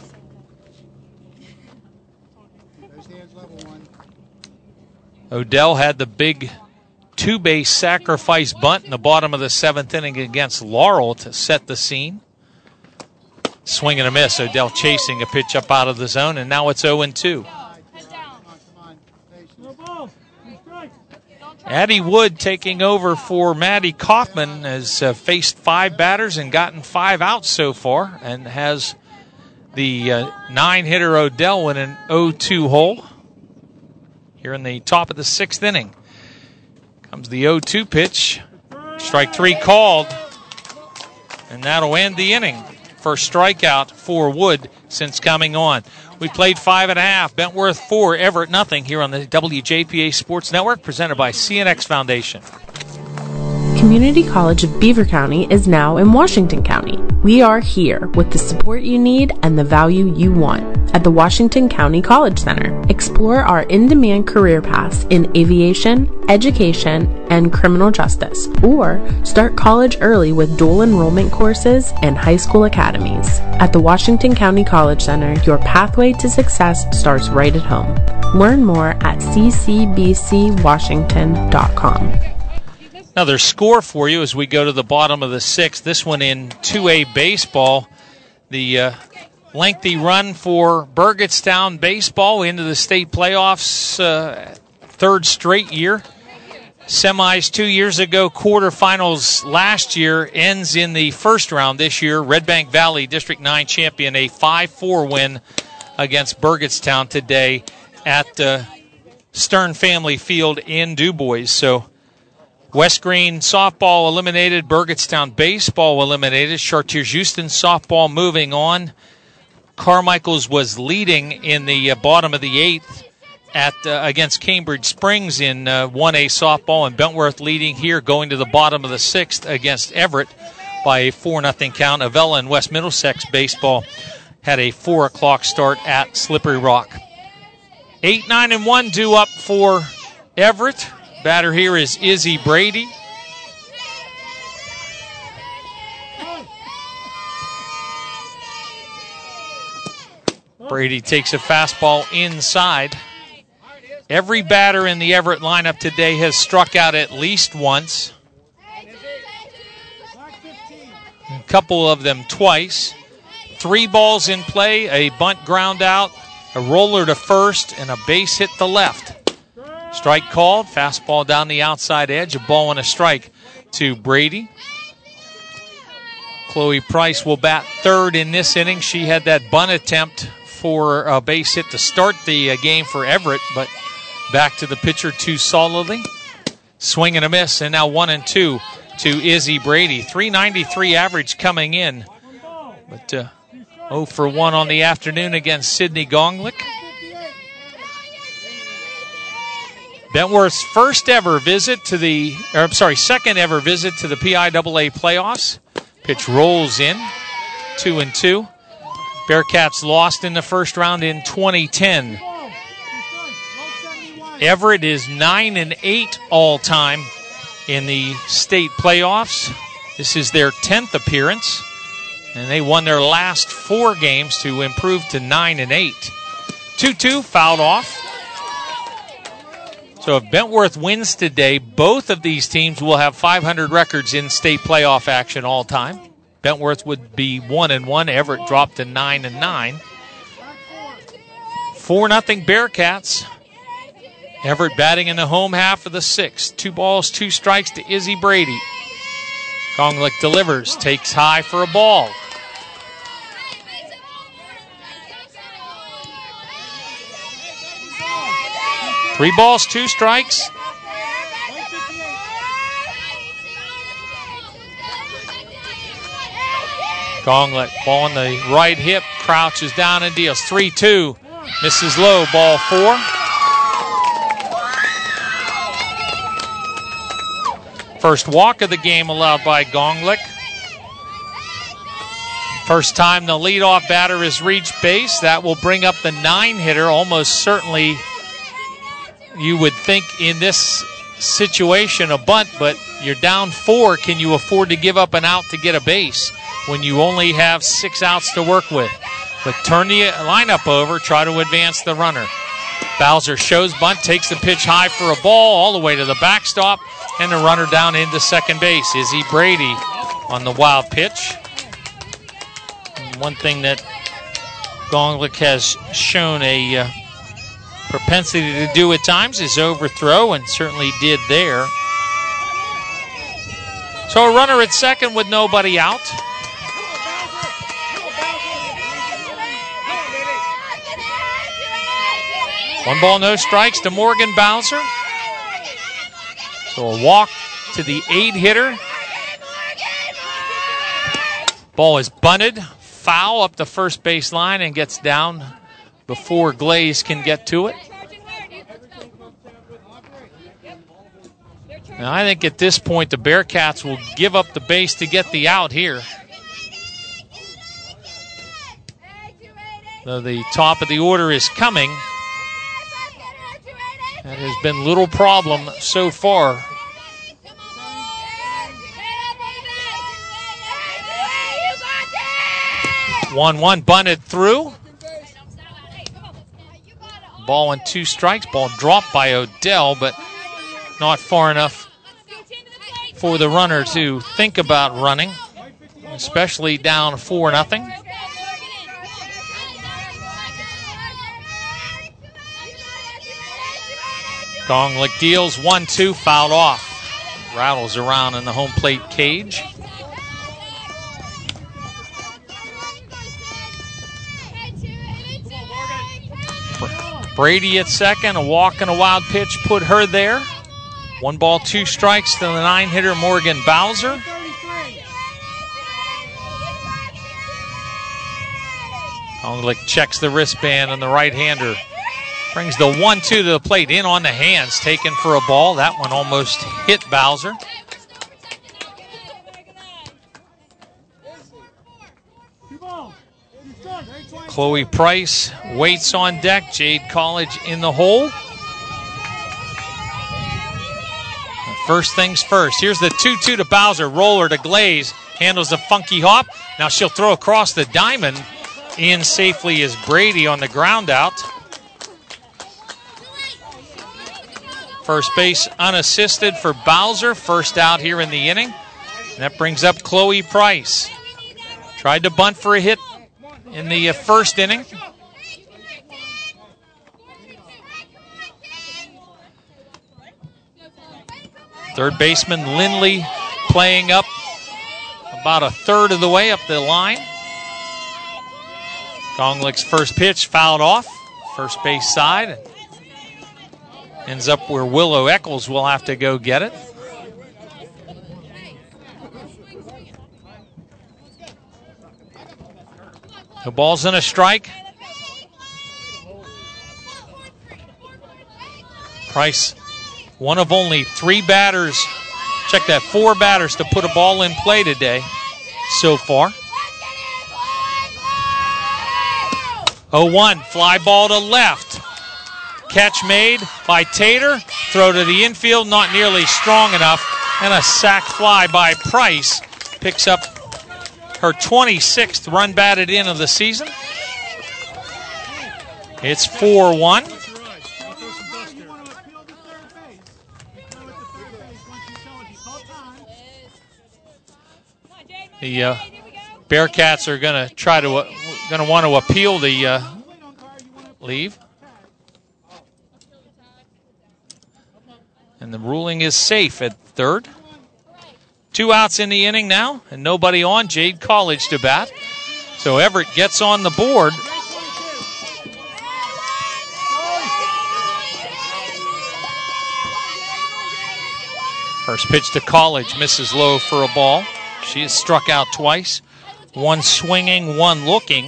Keep those hands level, one. Odell had the big two-base sacrifice bunt in the bottom of the seventh inning against Laurel to set the scene. Swing and a miss. Odell chasing a pitch up out of the zone, and now it's oh and two. Addie Wood taking over for Maddie Kaufman has uh, faced five batters and gotten five outs so far, and has the uh, nine-hitter Odell in an oh two hole here in the top of the sixth inning. Comes the oh two pitch. Strike three called. And that'll end the inning. First strikeout for Wood since coming on. We played five and a half. Bentworth four, Everett nothing here on the W J P A Sports Network, presented by C N X Foundation. Community College of Beaver County is now in Washington County. We are here with the support you need and the value you want at the Washington County College Center. Explore our in-demand career paths in aviation, education, and criminal justice, or start college early with dual enrollment courses and high school academies. At the Washington County College Center, your pathway to success starts right at home. Learn more at c c b c washington dot com. Another score for you as we go to the bottom of the sixth. This one in two A baseball. The uh, lengthy run for Burgettstown baseball into the state playoffs, uh, third straight year. Semis two years ago, quarterfinals last year, ends in the first round this year. Red Bank Valley District nine champion, a five four win against Burgettstown today at uh, Stern Family Field in Du Bois. So West Green softball eliminated, Burgettstown baseball eliminated, Chartiers-Houston softball moving on. Carmichael's was leading in the uh, bottom of the eighth at uh, against Cambridge Springs in uh, one A softball, and Bentworth leading here going to the bottom of the sixth against Everett by a four nothing count. Avella and West Middlesex baseball had a four o'clock start at Slippery Rock. eight, nine, and one due up for Everett. Batter here is Izzy Brady. Brady takes a fastball inside. Every batter in the Everett lineup today has struck out at least once. A couple of them twice. Three balls in play, a bunt ground out, a roller to first, and a base hit to left. Strike called, fastball down the outside edge, a ball and a strike to Brady. Chloe Price will bat third in this inning. She had that bunt attempt for a base hit to start the uh, game for Everett, but back to the pitcher too solidly. Swing and a miss, and now one and two to Izzy Brady. three ninety-three average coming in, but uh, oh for one on the afternoon against Sydney Gonglick. Bentworth's first ever visit to the, or I'm sorry, second ever visit to the P I A A playoffs. Pitch rolls in, two and two. Bearcats lost in the first round in twenty ten. Everett is nine and eight all time in the state playoffs. This is their tenth appearance, and they won their last four games to improve to nine and eight. two two fouled off. So if Bentworth wins today, both of these teams will have five hundred records in state playoff action all time. Bentworth would be one and one. Everett dropped to nine and nine. four nothing Bearcats. Everett batting in the home half of the sixth. Two balls, two strikes to Izzy Brady. Gonglick delivers, takes high for a ball. Three balls, two strikes. Gonglick, ball on the right hip, crouches down and deals. three two, misses low, ball four. First walk of the game allowed by Gonglick. First time the leadoff batter has reached base. That will bring up the nine hitter, almost certainly. You would think in this situation a bunt, but you're down four. Can you afford to give up an out to get a base when you only have six outs to work with? But turn the lineup over, try to advance the runner. Bowser shows bunt, takes the pitch high for a ball all the way to the backstop, and the runner down into second base. Izzy Brady on the wild pitch. And one thing that Gonglick has shown a uh, propensity to do at times is overthrow, and certainly did there. So a runner at second with nobody out. One ball, no strikes to Morgan Bowser. So a walk to the eight hitter. Ball is bunted, foul up the first base line, and gets down before Glaze can get to it. Now, I think at this point the Bearcats will give up the base to get the out here. Though the top of the order is coming, that has been little problem so far. one one bunted through. Ball and two strikes. Ball dropped by Odell, but not far enough for the runner to think about running, especially down four nothing. Gonglik deals one two, fouled off. Rattles around in the home plate cage. Brady at second, a walk and a wild pitch put her there. One ball, two strikes to the nine-hitter Morgan Bowser. Gonglik checks the wristband on the right-hander. Brings the one two to the plate, in on the hands, taken for a ball. That one almost hit Bowser. Chloe Price waits on deck. Jade College in the hole. First things first. Here's the two two to Bowser. Roller to Glaze. Handles a funky hop. Now she'll throw across the diamond. In safely is Brady on the ground out. First base unassisted for Bowser. First out here in the inning. And that brings up Chloe Price. Tried to bunt for a hit in the first inning. Third baseman Lindley playing up about a third of the way up the line. Gonglik's first pitch fouled off. First base side. Ends up where Willow Eccles will have to go get it. The ball's in a strike. Price, one of only three batters, check that, four batters to put a ball in play today so far. oh one, fly ball to left. Catch made by Tater. Throw to the infield, not nearly strong enough. And a sac fly by Price. Picks up her twenty-sixth run batted in of the season. It's four one. The uh, Bearcats are going to try to uh, going to want to appeal the uh, leave. And the ruling is safe at third. Two outs in the inning now, and nobody on. Jade College to bat. So Everett gets on the board. First pitch to College, misses low for a ball. She has struck out twice. One swinging, one looking.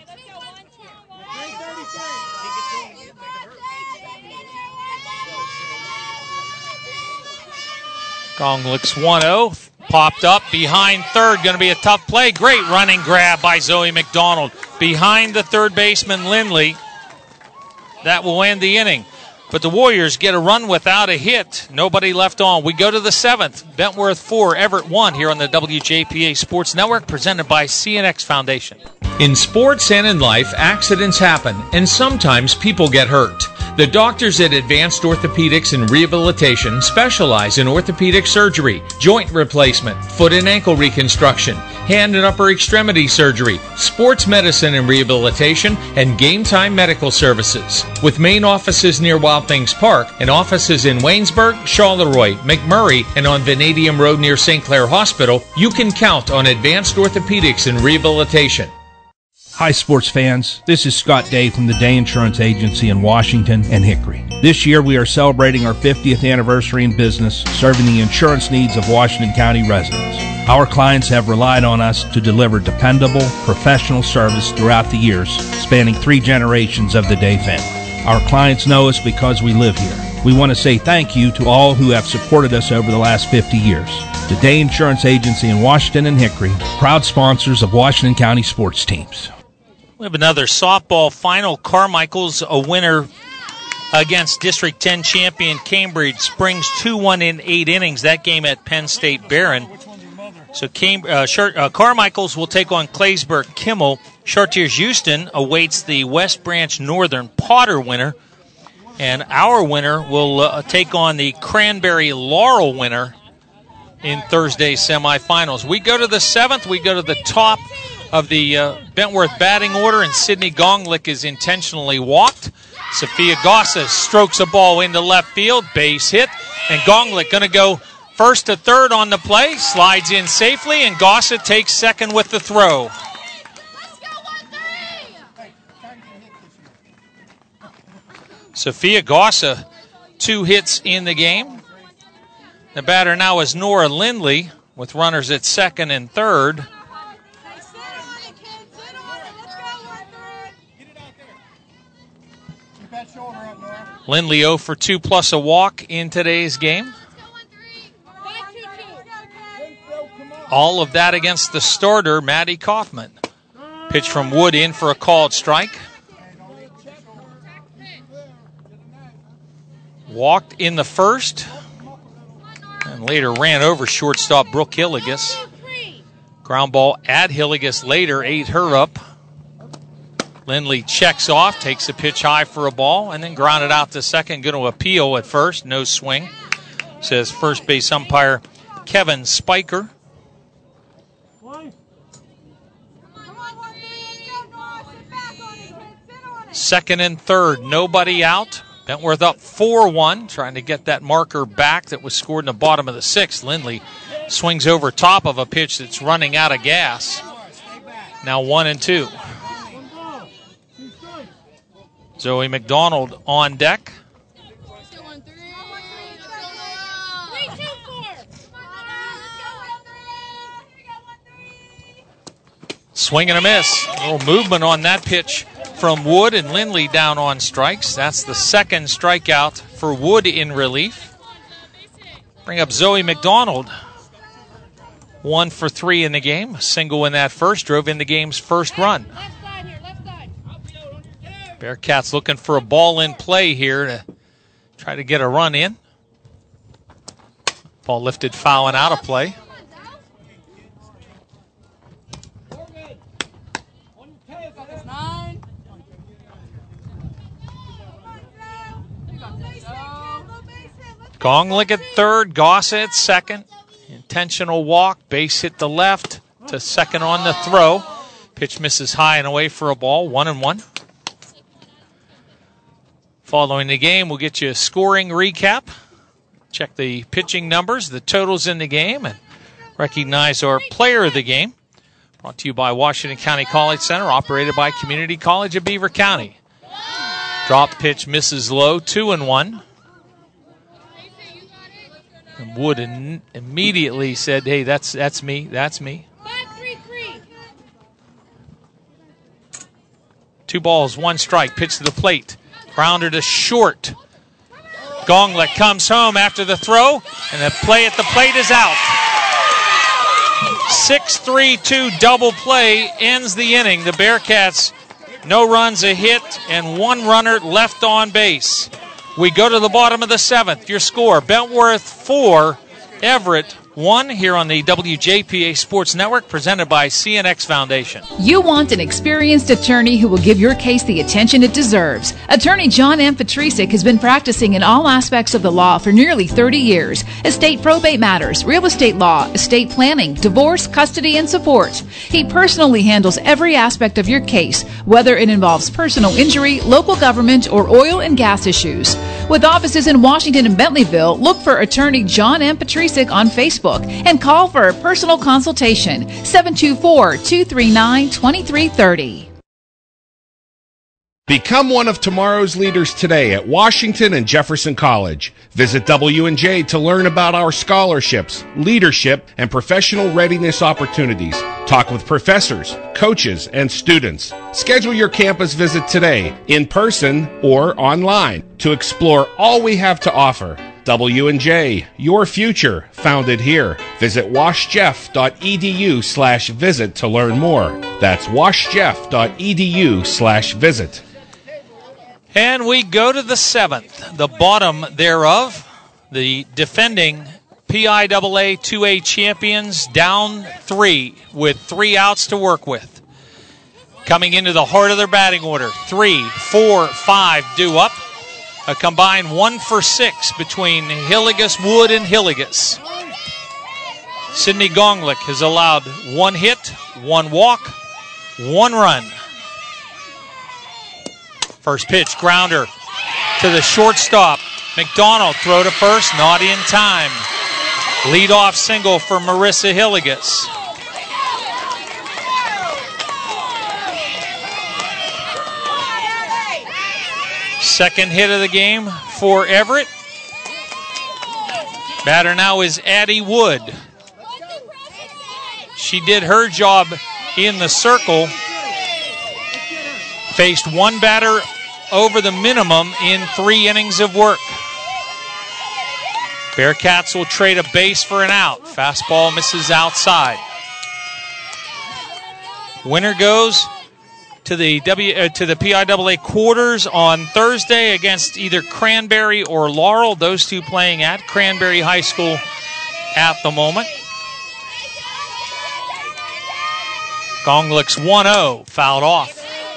Gonglik's one oh. Popped up behind third. Going to be a tough play. Great running grab by Zoe McDonald. Behind the third baseman, Lindley. That will end the inning. But the Warriors get a run without a hit. Nobody left on. We go to the seventh. Bentworth four, Everett one here on the W J P A Sports Network, presented by C N X Foundation. In sports and in life, accidents happen, and sometimes people get hurt. The doctors at Advanced Orthopedics and Rehabilitation specialize in orthopedic surgery, joint replacement, foot and ankle reconstruction, hand and upper extremity surgery, sports medicine and rehabilitation, and game time medical services. With main offices near Wild Things Park and offices in Waynesburg, Charleroi, McMurray, and on Vanadium Road near Saint Clair Hospital, you can count on Advanced Orthopedics and Rehabilitation. Hi, sports fans. This is Scott Day from the Day Insurance Agency in Washington and Hickory. This year, we are celebrating our fiftieth anniversary in business, serving the insurance needs of Washington County residents. Our clients have relied on us to deliver dependable, professional service throughout the years, spanning three generations of the Day family. Our clients know us because we live here. We want to say thank you to all who have supported us over the last fifty years. The Day Insurance Agency in Washington and Hickory, proud sponsors of Washington County sports teams. We have another softball final. Carmichael's a winner against District ten champion Cambridge Springs, two one in eight innings. That game at Penn State Barron. So Cam- uh, Char- uh, Carmichael's will take on Claysburg Kimmel. Chartiers Houston awaits the West Branch Northern Potter winner. And our winner will uh, take on the Cranberry Laurel winner in Thursday's semifinals. We go to the seventh. We go to the top of the uh, Bentworth batting order, and Sydney Gonglick is intentionally walked. Sophia Gossa strokes a ball into left field, base hit, and Gonglick going to go first to third on the play, slides in safely, and Gossa takes second with the throw. Sophia Gossa, two hits in the game. The batter now is Nora Lindley with runners at second and third. Lindley zero for two plus a walk in today's game. All of that against the starter, Maddie Kaufman. Pitch from Wood in for a called strike. Walked in the first and later ran over shortstop Brooke Hilligus. Ground ball at Hilligus later ate her up. Lindley checks off, takes a pitch high for a ball, and then grounded out to second. Going to appeal at first, no swing, says first base umpire Kevin Spiker. Second and third, nobody out. Bentworth up four one, trying to get that marker back that was scored in the bottom of the sixth. Lindley swings over top of a pitch that's running out of gas. Now one and two. Zoe McDonald on deck. Swing and a miss. A little movement on that pitch from Wood, and Lindley down on strikes. That's the second strikeout for Wood in relief. Bring up Zoe McDonald. One for three in the game. A single in that first. Drove in the game's first run. Bearcats looking for a ball in play here to try to get a run in. Ball lifted foul and out of play. Gonglick at third, Gossa at second. Intentional walk, base hit the left to second on the throw. Pitch misses high and away for a ball, one and one. Following the game, we'll get you a scoring recap. Check the pitching numbers, the totals in the game, and recognize our player of the game. Brought to you by Washington County College Center, operated by Community College of Beaver County. Drop pitch misses low, two and one. And Wood in, immediately said, hey, that's that's me, that's me. Two balls, one strike, pitch to the plate. Grounder to short. Gonglick comes home after the throw, and the play at the plate is out. six three two double play ends the inning. The Bearcats, no runs, a hit, and one runner left on base. We go to the bottom of the seventh. Your score, Bentworth four, Everett one, here on the W J P A Sports Network, presented by C N X Foundation. You want an experienced attorney who will give your case the attention it deserves. Attorney John M. Petrisic has been practicing in all aspects of the law for nearly thirty years. Estate probate matters, real estate law, estate planning, divorce, custody, and support. He personally handles every aspect of your case, whether it involves personal injury, local government, or oil and gas issues. With offices in Washington and Bentleyville, look for Attorney John M. Petrisic on Facebook and call for a personal consultation, seven two four, two three nine, two three three zero. Become one of tomorrow's leaders today at Washington and Jefferson College. Visit W and J to learn about our scholarships, leadership, and professional readiness opportunities. Talk with professors, coaches, and students. Schedule your campus visit today, in person or online, to explore all we have to offer. W and J, your future, founded here. Visit washjeff.edu slash visit to learn more. That's washjeff.edu slash visit. And we go to the seventh, the bottom thereof. The defending P I A A two A champions down three with three outs to work with. Coming into the heart of their batting order, three, four, five due up. A combined one for six between Hillegas, Wood, and Hillegas. Sydney Gonglick has allowed one hit, one walk, one run. First pitch, grounder to the shortstop. McDonald throw to first, not in time. Leadoff single for Marissa Hillegas. Second hit of the game for Everett. Batter now is Addie Wood. She did her job in the circle. Faced one batter over the minimum in three innings of work. Bearcats will trade a base for an out. Fastball misses outside. Winner goes to the W uh, to the P I A A quarters on Thursday against either Cranberry or Laurel. Those two playing at Cranberry High School at the moment. Gonglick's one oh, fouled off.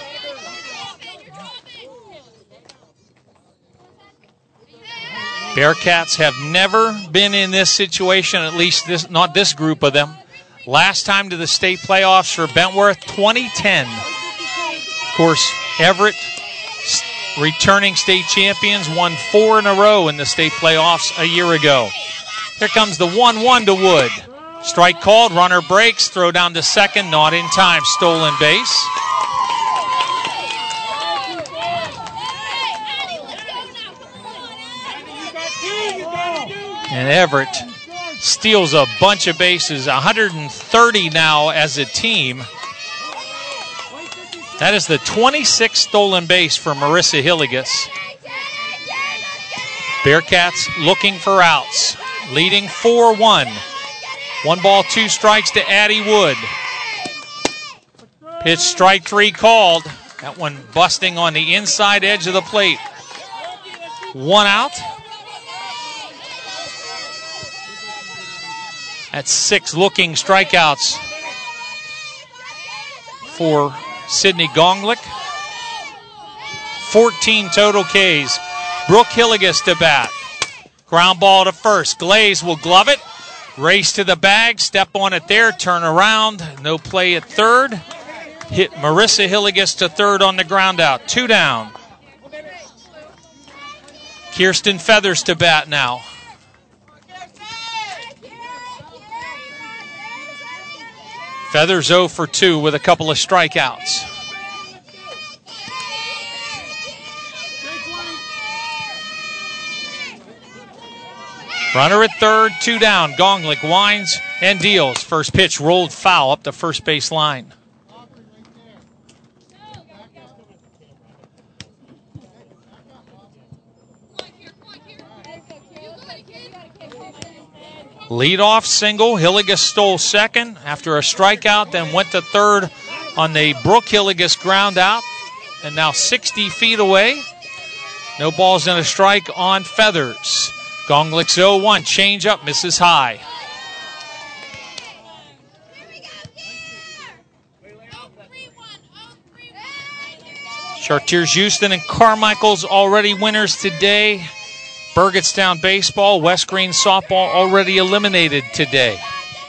Bearcats have never been in this situation, at least this, not this group of them. Last time to the state playoffs for Bentworth, twenty ten. Of course, Everett, returning state champions, won four in a row in the state playoffs a year ago. Here comes the one one to Wood. Strike called, runner breaks, throw down to second, not in time, stolen base. And Everett steals a bunch of bases, one hundred thirty now as a team. That is the twenty-sixth stolen base for Marissa Hillegas. Bearcats looking for outs, leading four one. One ball, two strikes to Addie Wood. Pitch strike three called. That one busting on the inside edge of the plate. One out. That's six looking strikeouts for Sydney Gonglick. fourteen total Ks. Brooke Hillegas to bat. Ground ball to first. Glaze will glove it. Race to the bag. Step on it there. Turn around. No play at third. Hit Marissa Hillegas to third on the ground out. Two down. Kirsten Feathers to bat now. Feathers oh for two with a couple of strikeouts. Runner at third, two down. Gonglick winds and deals. First pitch rolled foul up the first base line. Leadoff single. Hillegas stole second after a strikeout, then went to third on the Brooke Hillegas ground out. And now sixty feet away. No balls and a strike on Feathers. Gonglick's oh one. Change up, misses high. Chartiers Houston and Carmichael's already winners today. Burgettstown baseball, West Green softball already eliminated today.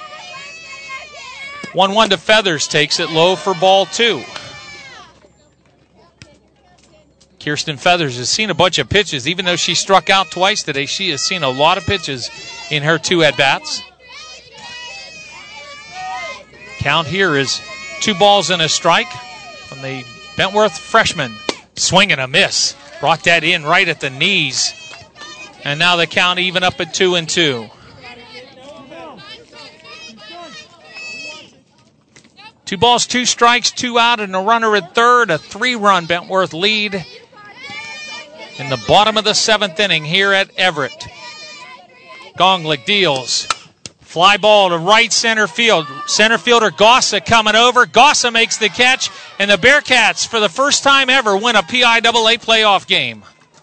one one to Feathers, takes it low for ball two. Kirsten Feathers has seen a bunch of pitches. Even though she struck out twice today, she has seen a lot of pitches in her two at-bats. Count here is two balls and a strike from the Bentworth freshman. Swing and a miss. Brought that in right at the knees. And now the count even up at two and two. Two balls, two strikes, two out, and a runner at third. A three-run Bentworth lead in the bottom of the seventh inning here at Everett. Gonglick deals. Fly ball to right center field. Center fielder Gossa coming over. Gossa makes the catch, and the Bearcats, for the first time ever, win a P I A A playoff game.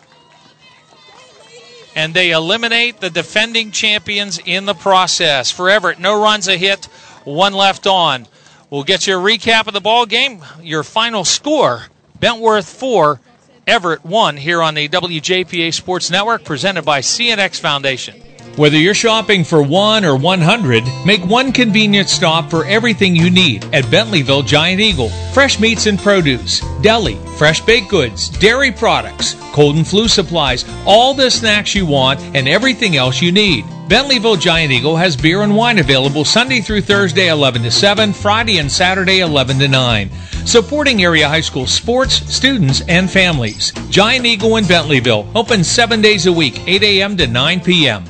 And they eliminate the defending champions in the process. For Everett, no runs a hit, one left on. We'll get you a recap of the ball game. Your final score, Bentworth four, Everett one, here on the W J P A Sports Network, presented by C N X Foundation. Whether you're shopping for one or one hundred, make one convenient stop for everything you need at Bentleyville Giant Eagle. Fresh meats and produce, deli, fresh baked goods, dairy products, cold and flu supplies, all the snacks you want and everything else you need. Bentleyville Giant Eagle has beer and wine available Sunday through Thursday eleven to seven, Friday and Saturday eleven to nine. Supporting area high school sports, students, and families. Giant Eagle in Bentleyville, open seven days a week, eight a.m. to nine p.m.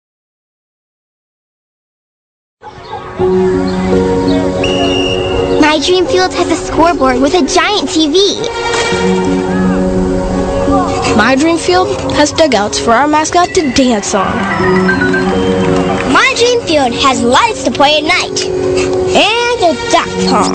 My dream field has a scoreboard with a giant T V. My dream field has dugouts for our mascot to dance on. My dream field has lights to play at night. And a duck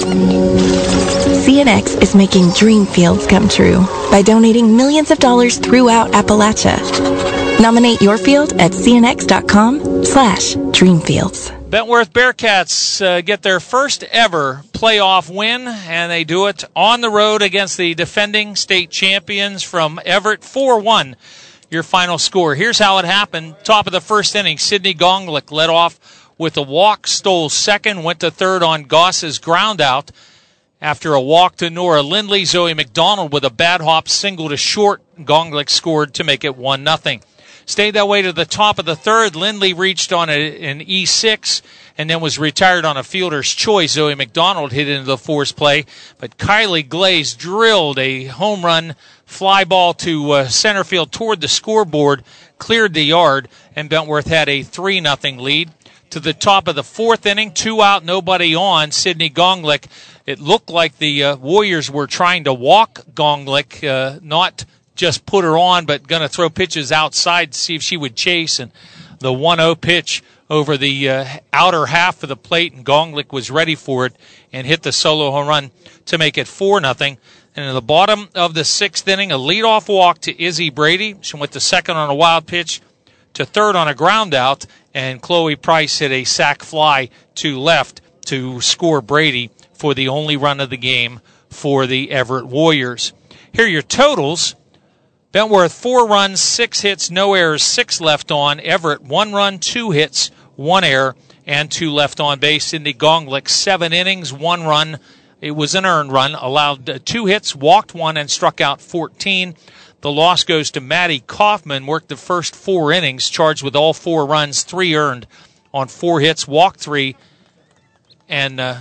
pond. C N X is making dream fields come true by donating millions of dollars throughout Appalachia. Nominate your field at cnx.com slash dreamfields. Bentworth Bearcats uh, get their first ever playoff win, and they do it on the road against the defending state champions from Everett. four one, your final score. Here's how it happened. Top of the first inning, Sidney Gonglick led off with a walk, stole second, went to third on Goss's ground out. After a walk to Nora Lindley, Zoe McDonald with a bad hop single to short. Gonglick scored to make it one nothing. Stayed that way to the top of the third. Lindley reached on a, an E six and then was retired on a fielder's choice. Zoe McDonald hit into the force play, but Kylie Glaze drilled a home run fly ball to uh, center field toward the scoreboard, cleared the yard, and Bentworth had a three nothing lead. To the top of the fourth inning, two out, nobody on. Sidney Gonglick. It looked like the uh, Warriors were trying to walk Gonglick, uh, not just put her on, but going to throw pitches outside to see if she would chase. And the one oh pitch over the uh, outer half of the plate, and Gonglick was ready for it and hit the solo home run to make it four nothing. And in the bottom of the sixth inning, a leadoff walk to Izzy Brady. She went to second on a wild pitch, to third on a ground out, and Chloe Price hit a sac fly to left to score Brady for the only run of the game for the Everett Warriors. Here are your totals. Bentworth, four runs, six hits, no errors, six left on. Everett, one run, two hits, one error, and two left on base. Cindy Gonglick, seven innings, one run. It was an earned run, allowed two hits, walked one, and struck out fourteen. The loss goes to Maddie Kaufman, worked the first four innings, charged with all four runs, three earned on four hits, walked three, and uh,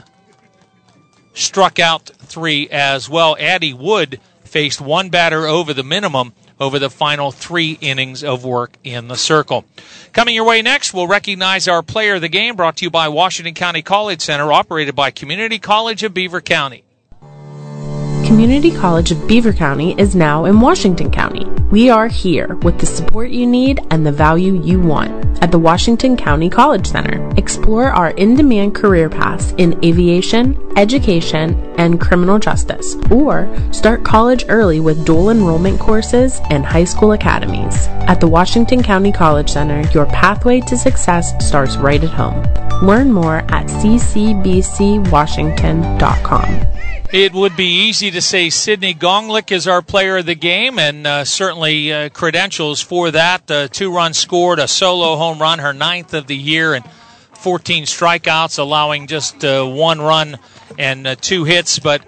struck out three as well. Addie Wood faced one batter over the minimum over the final three innings of work in the circle. Coming your way next, we'll recognize our player of the game, brought to you by Washington County College Center, operated by Community College of Beaver County. Community College of Beaver County is now in Washington County. We are here with the support you need and the value you want at the Washington County College Center. Explore our in-demand career paths in aviation, education, and criminal justice, or start college early with dual enrollment courses and high school academies. At the Washington County College Center, your pathway to success starts right at home. Learn more at c c b c washington dot com. It would be easy to say Sidney Gonglick is our player of the game, and uh, certainly uh, credentials for that. Uh, two runs scored, a solo home run, her ninth of the year, and fourteen strikeouts, allowing just uh, one run and uh, two hits. But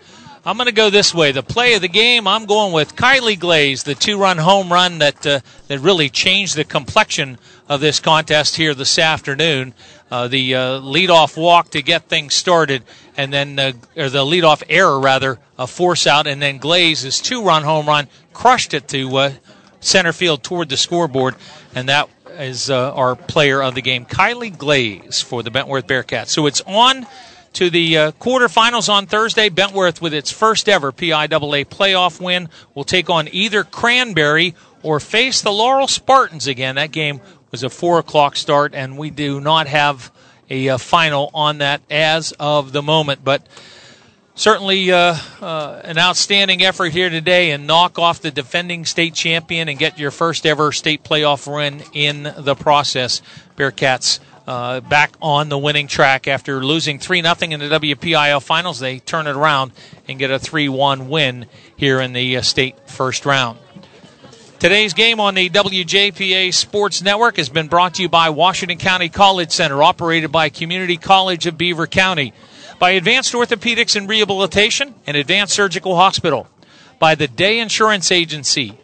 I'm going to go this way. The play of the game, I'm going with Kylie Glaze, the two-run home run that uh, that really changed the complexion of this contest here this afternoon. Uh, the uh, leadoff walk to get things started, and then uh, or the leadoff error rather, a force out, and then Glaze's two-run home run crushed it to uh, center field toward the scoreboard, and that is uh, our player of the game, Kylie Glaze, for the Bentworth Bearcats. So it's on to the uh, quarterfinals on Thursday. Bentworth, with its first ever P I A A playoff win, will take on either Cranberry or face the Laurel Spartans again. That game was a four o'clock start, and we do not have a uh, final on that as of the moment. But certainly uh, uh, an outstanding effort here today, and knock off the defending state champion and get your first ever state playoff win in the process. Bearcats Uh, back on the winning track after losing three nothing in the W P I L finals. They turn it around and get a three one win here in the uh, state first round. Today's game on the W J P A Sports Network has been brought to you by Washington County College Center, operated by Community College of Beaver County, by Advanced Orthopedics and Rehabilitation and Advanced Surgical Hospital, by the Day Insurance Agency,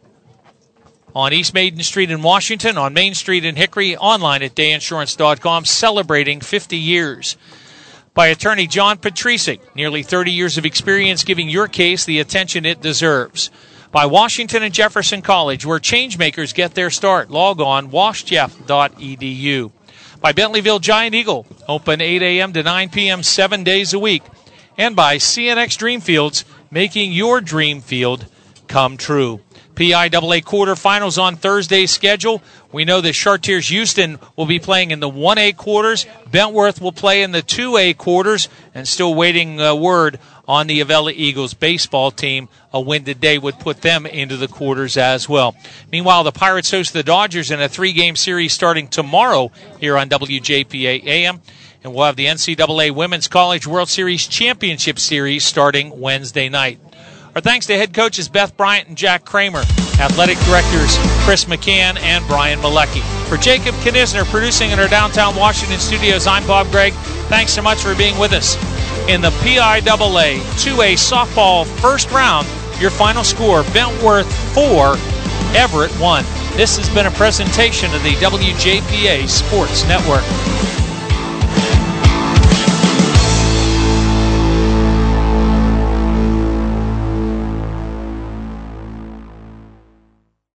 on East Maiden Street in Washington, on Main Street in Hickory, online at day insurance dot com, celebrating fifty years. By attorney John Patricic, nearly thirty years of experience giving your case the attention it deserves. By Washington and Jefferson College, where changemakers get their start. Log on, wash jeff dot e d u. By Bentleyville Giant Eagle, open eight a.m. to nine p.m. seven days a week. And by C N X Dreamfields, making your dream field come true. P I A A quarterfinals on Thursday's schedule. We know that Chartiers Houston will be playing in the one A quarters. Bentworth will play in the two A quarters, and still waiting uh, word on the Avella Eagles baseball team. A win today would put them into the quarters as well. Meanwhile, the Pirates host the Dodgers in a three-game series starting tomorrow here on W J P A A M. And we'll have the N C double A Women's College World Series Championship Series starting Wednesday night. Our thanks to head coaches Beth Bryant and Jack Kramer, athletic directors Chris McCann and Brian Malecki. For Jacob Knisner, producing in our downtown Washington studios, I'm Bob Gregg. Thanks so much for being with us. In the P I A A two A softball first round, your final score, Bentworth four, Everett one. This has been a presentation of the W J P A Sports Network.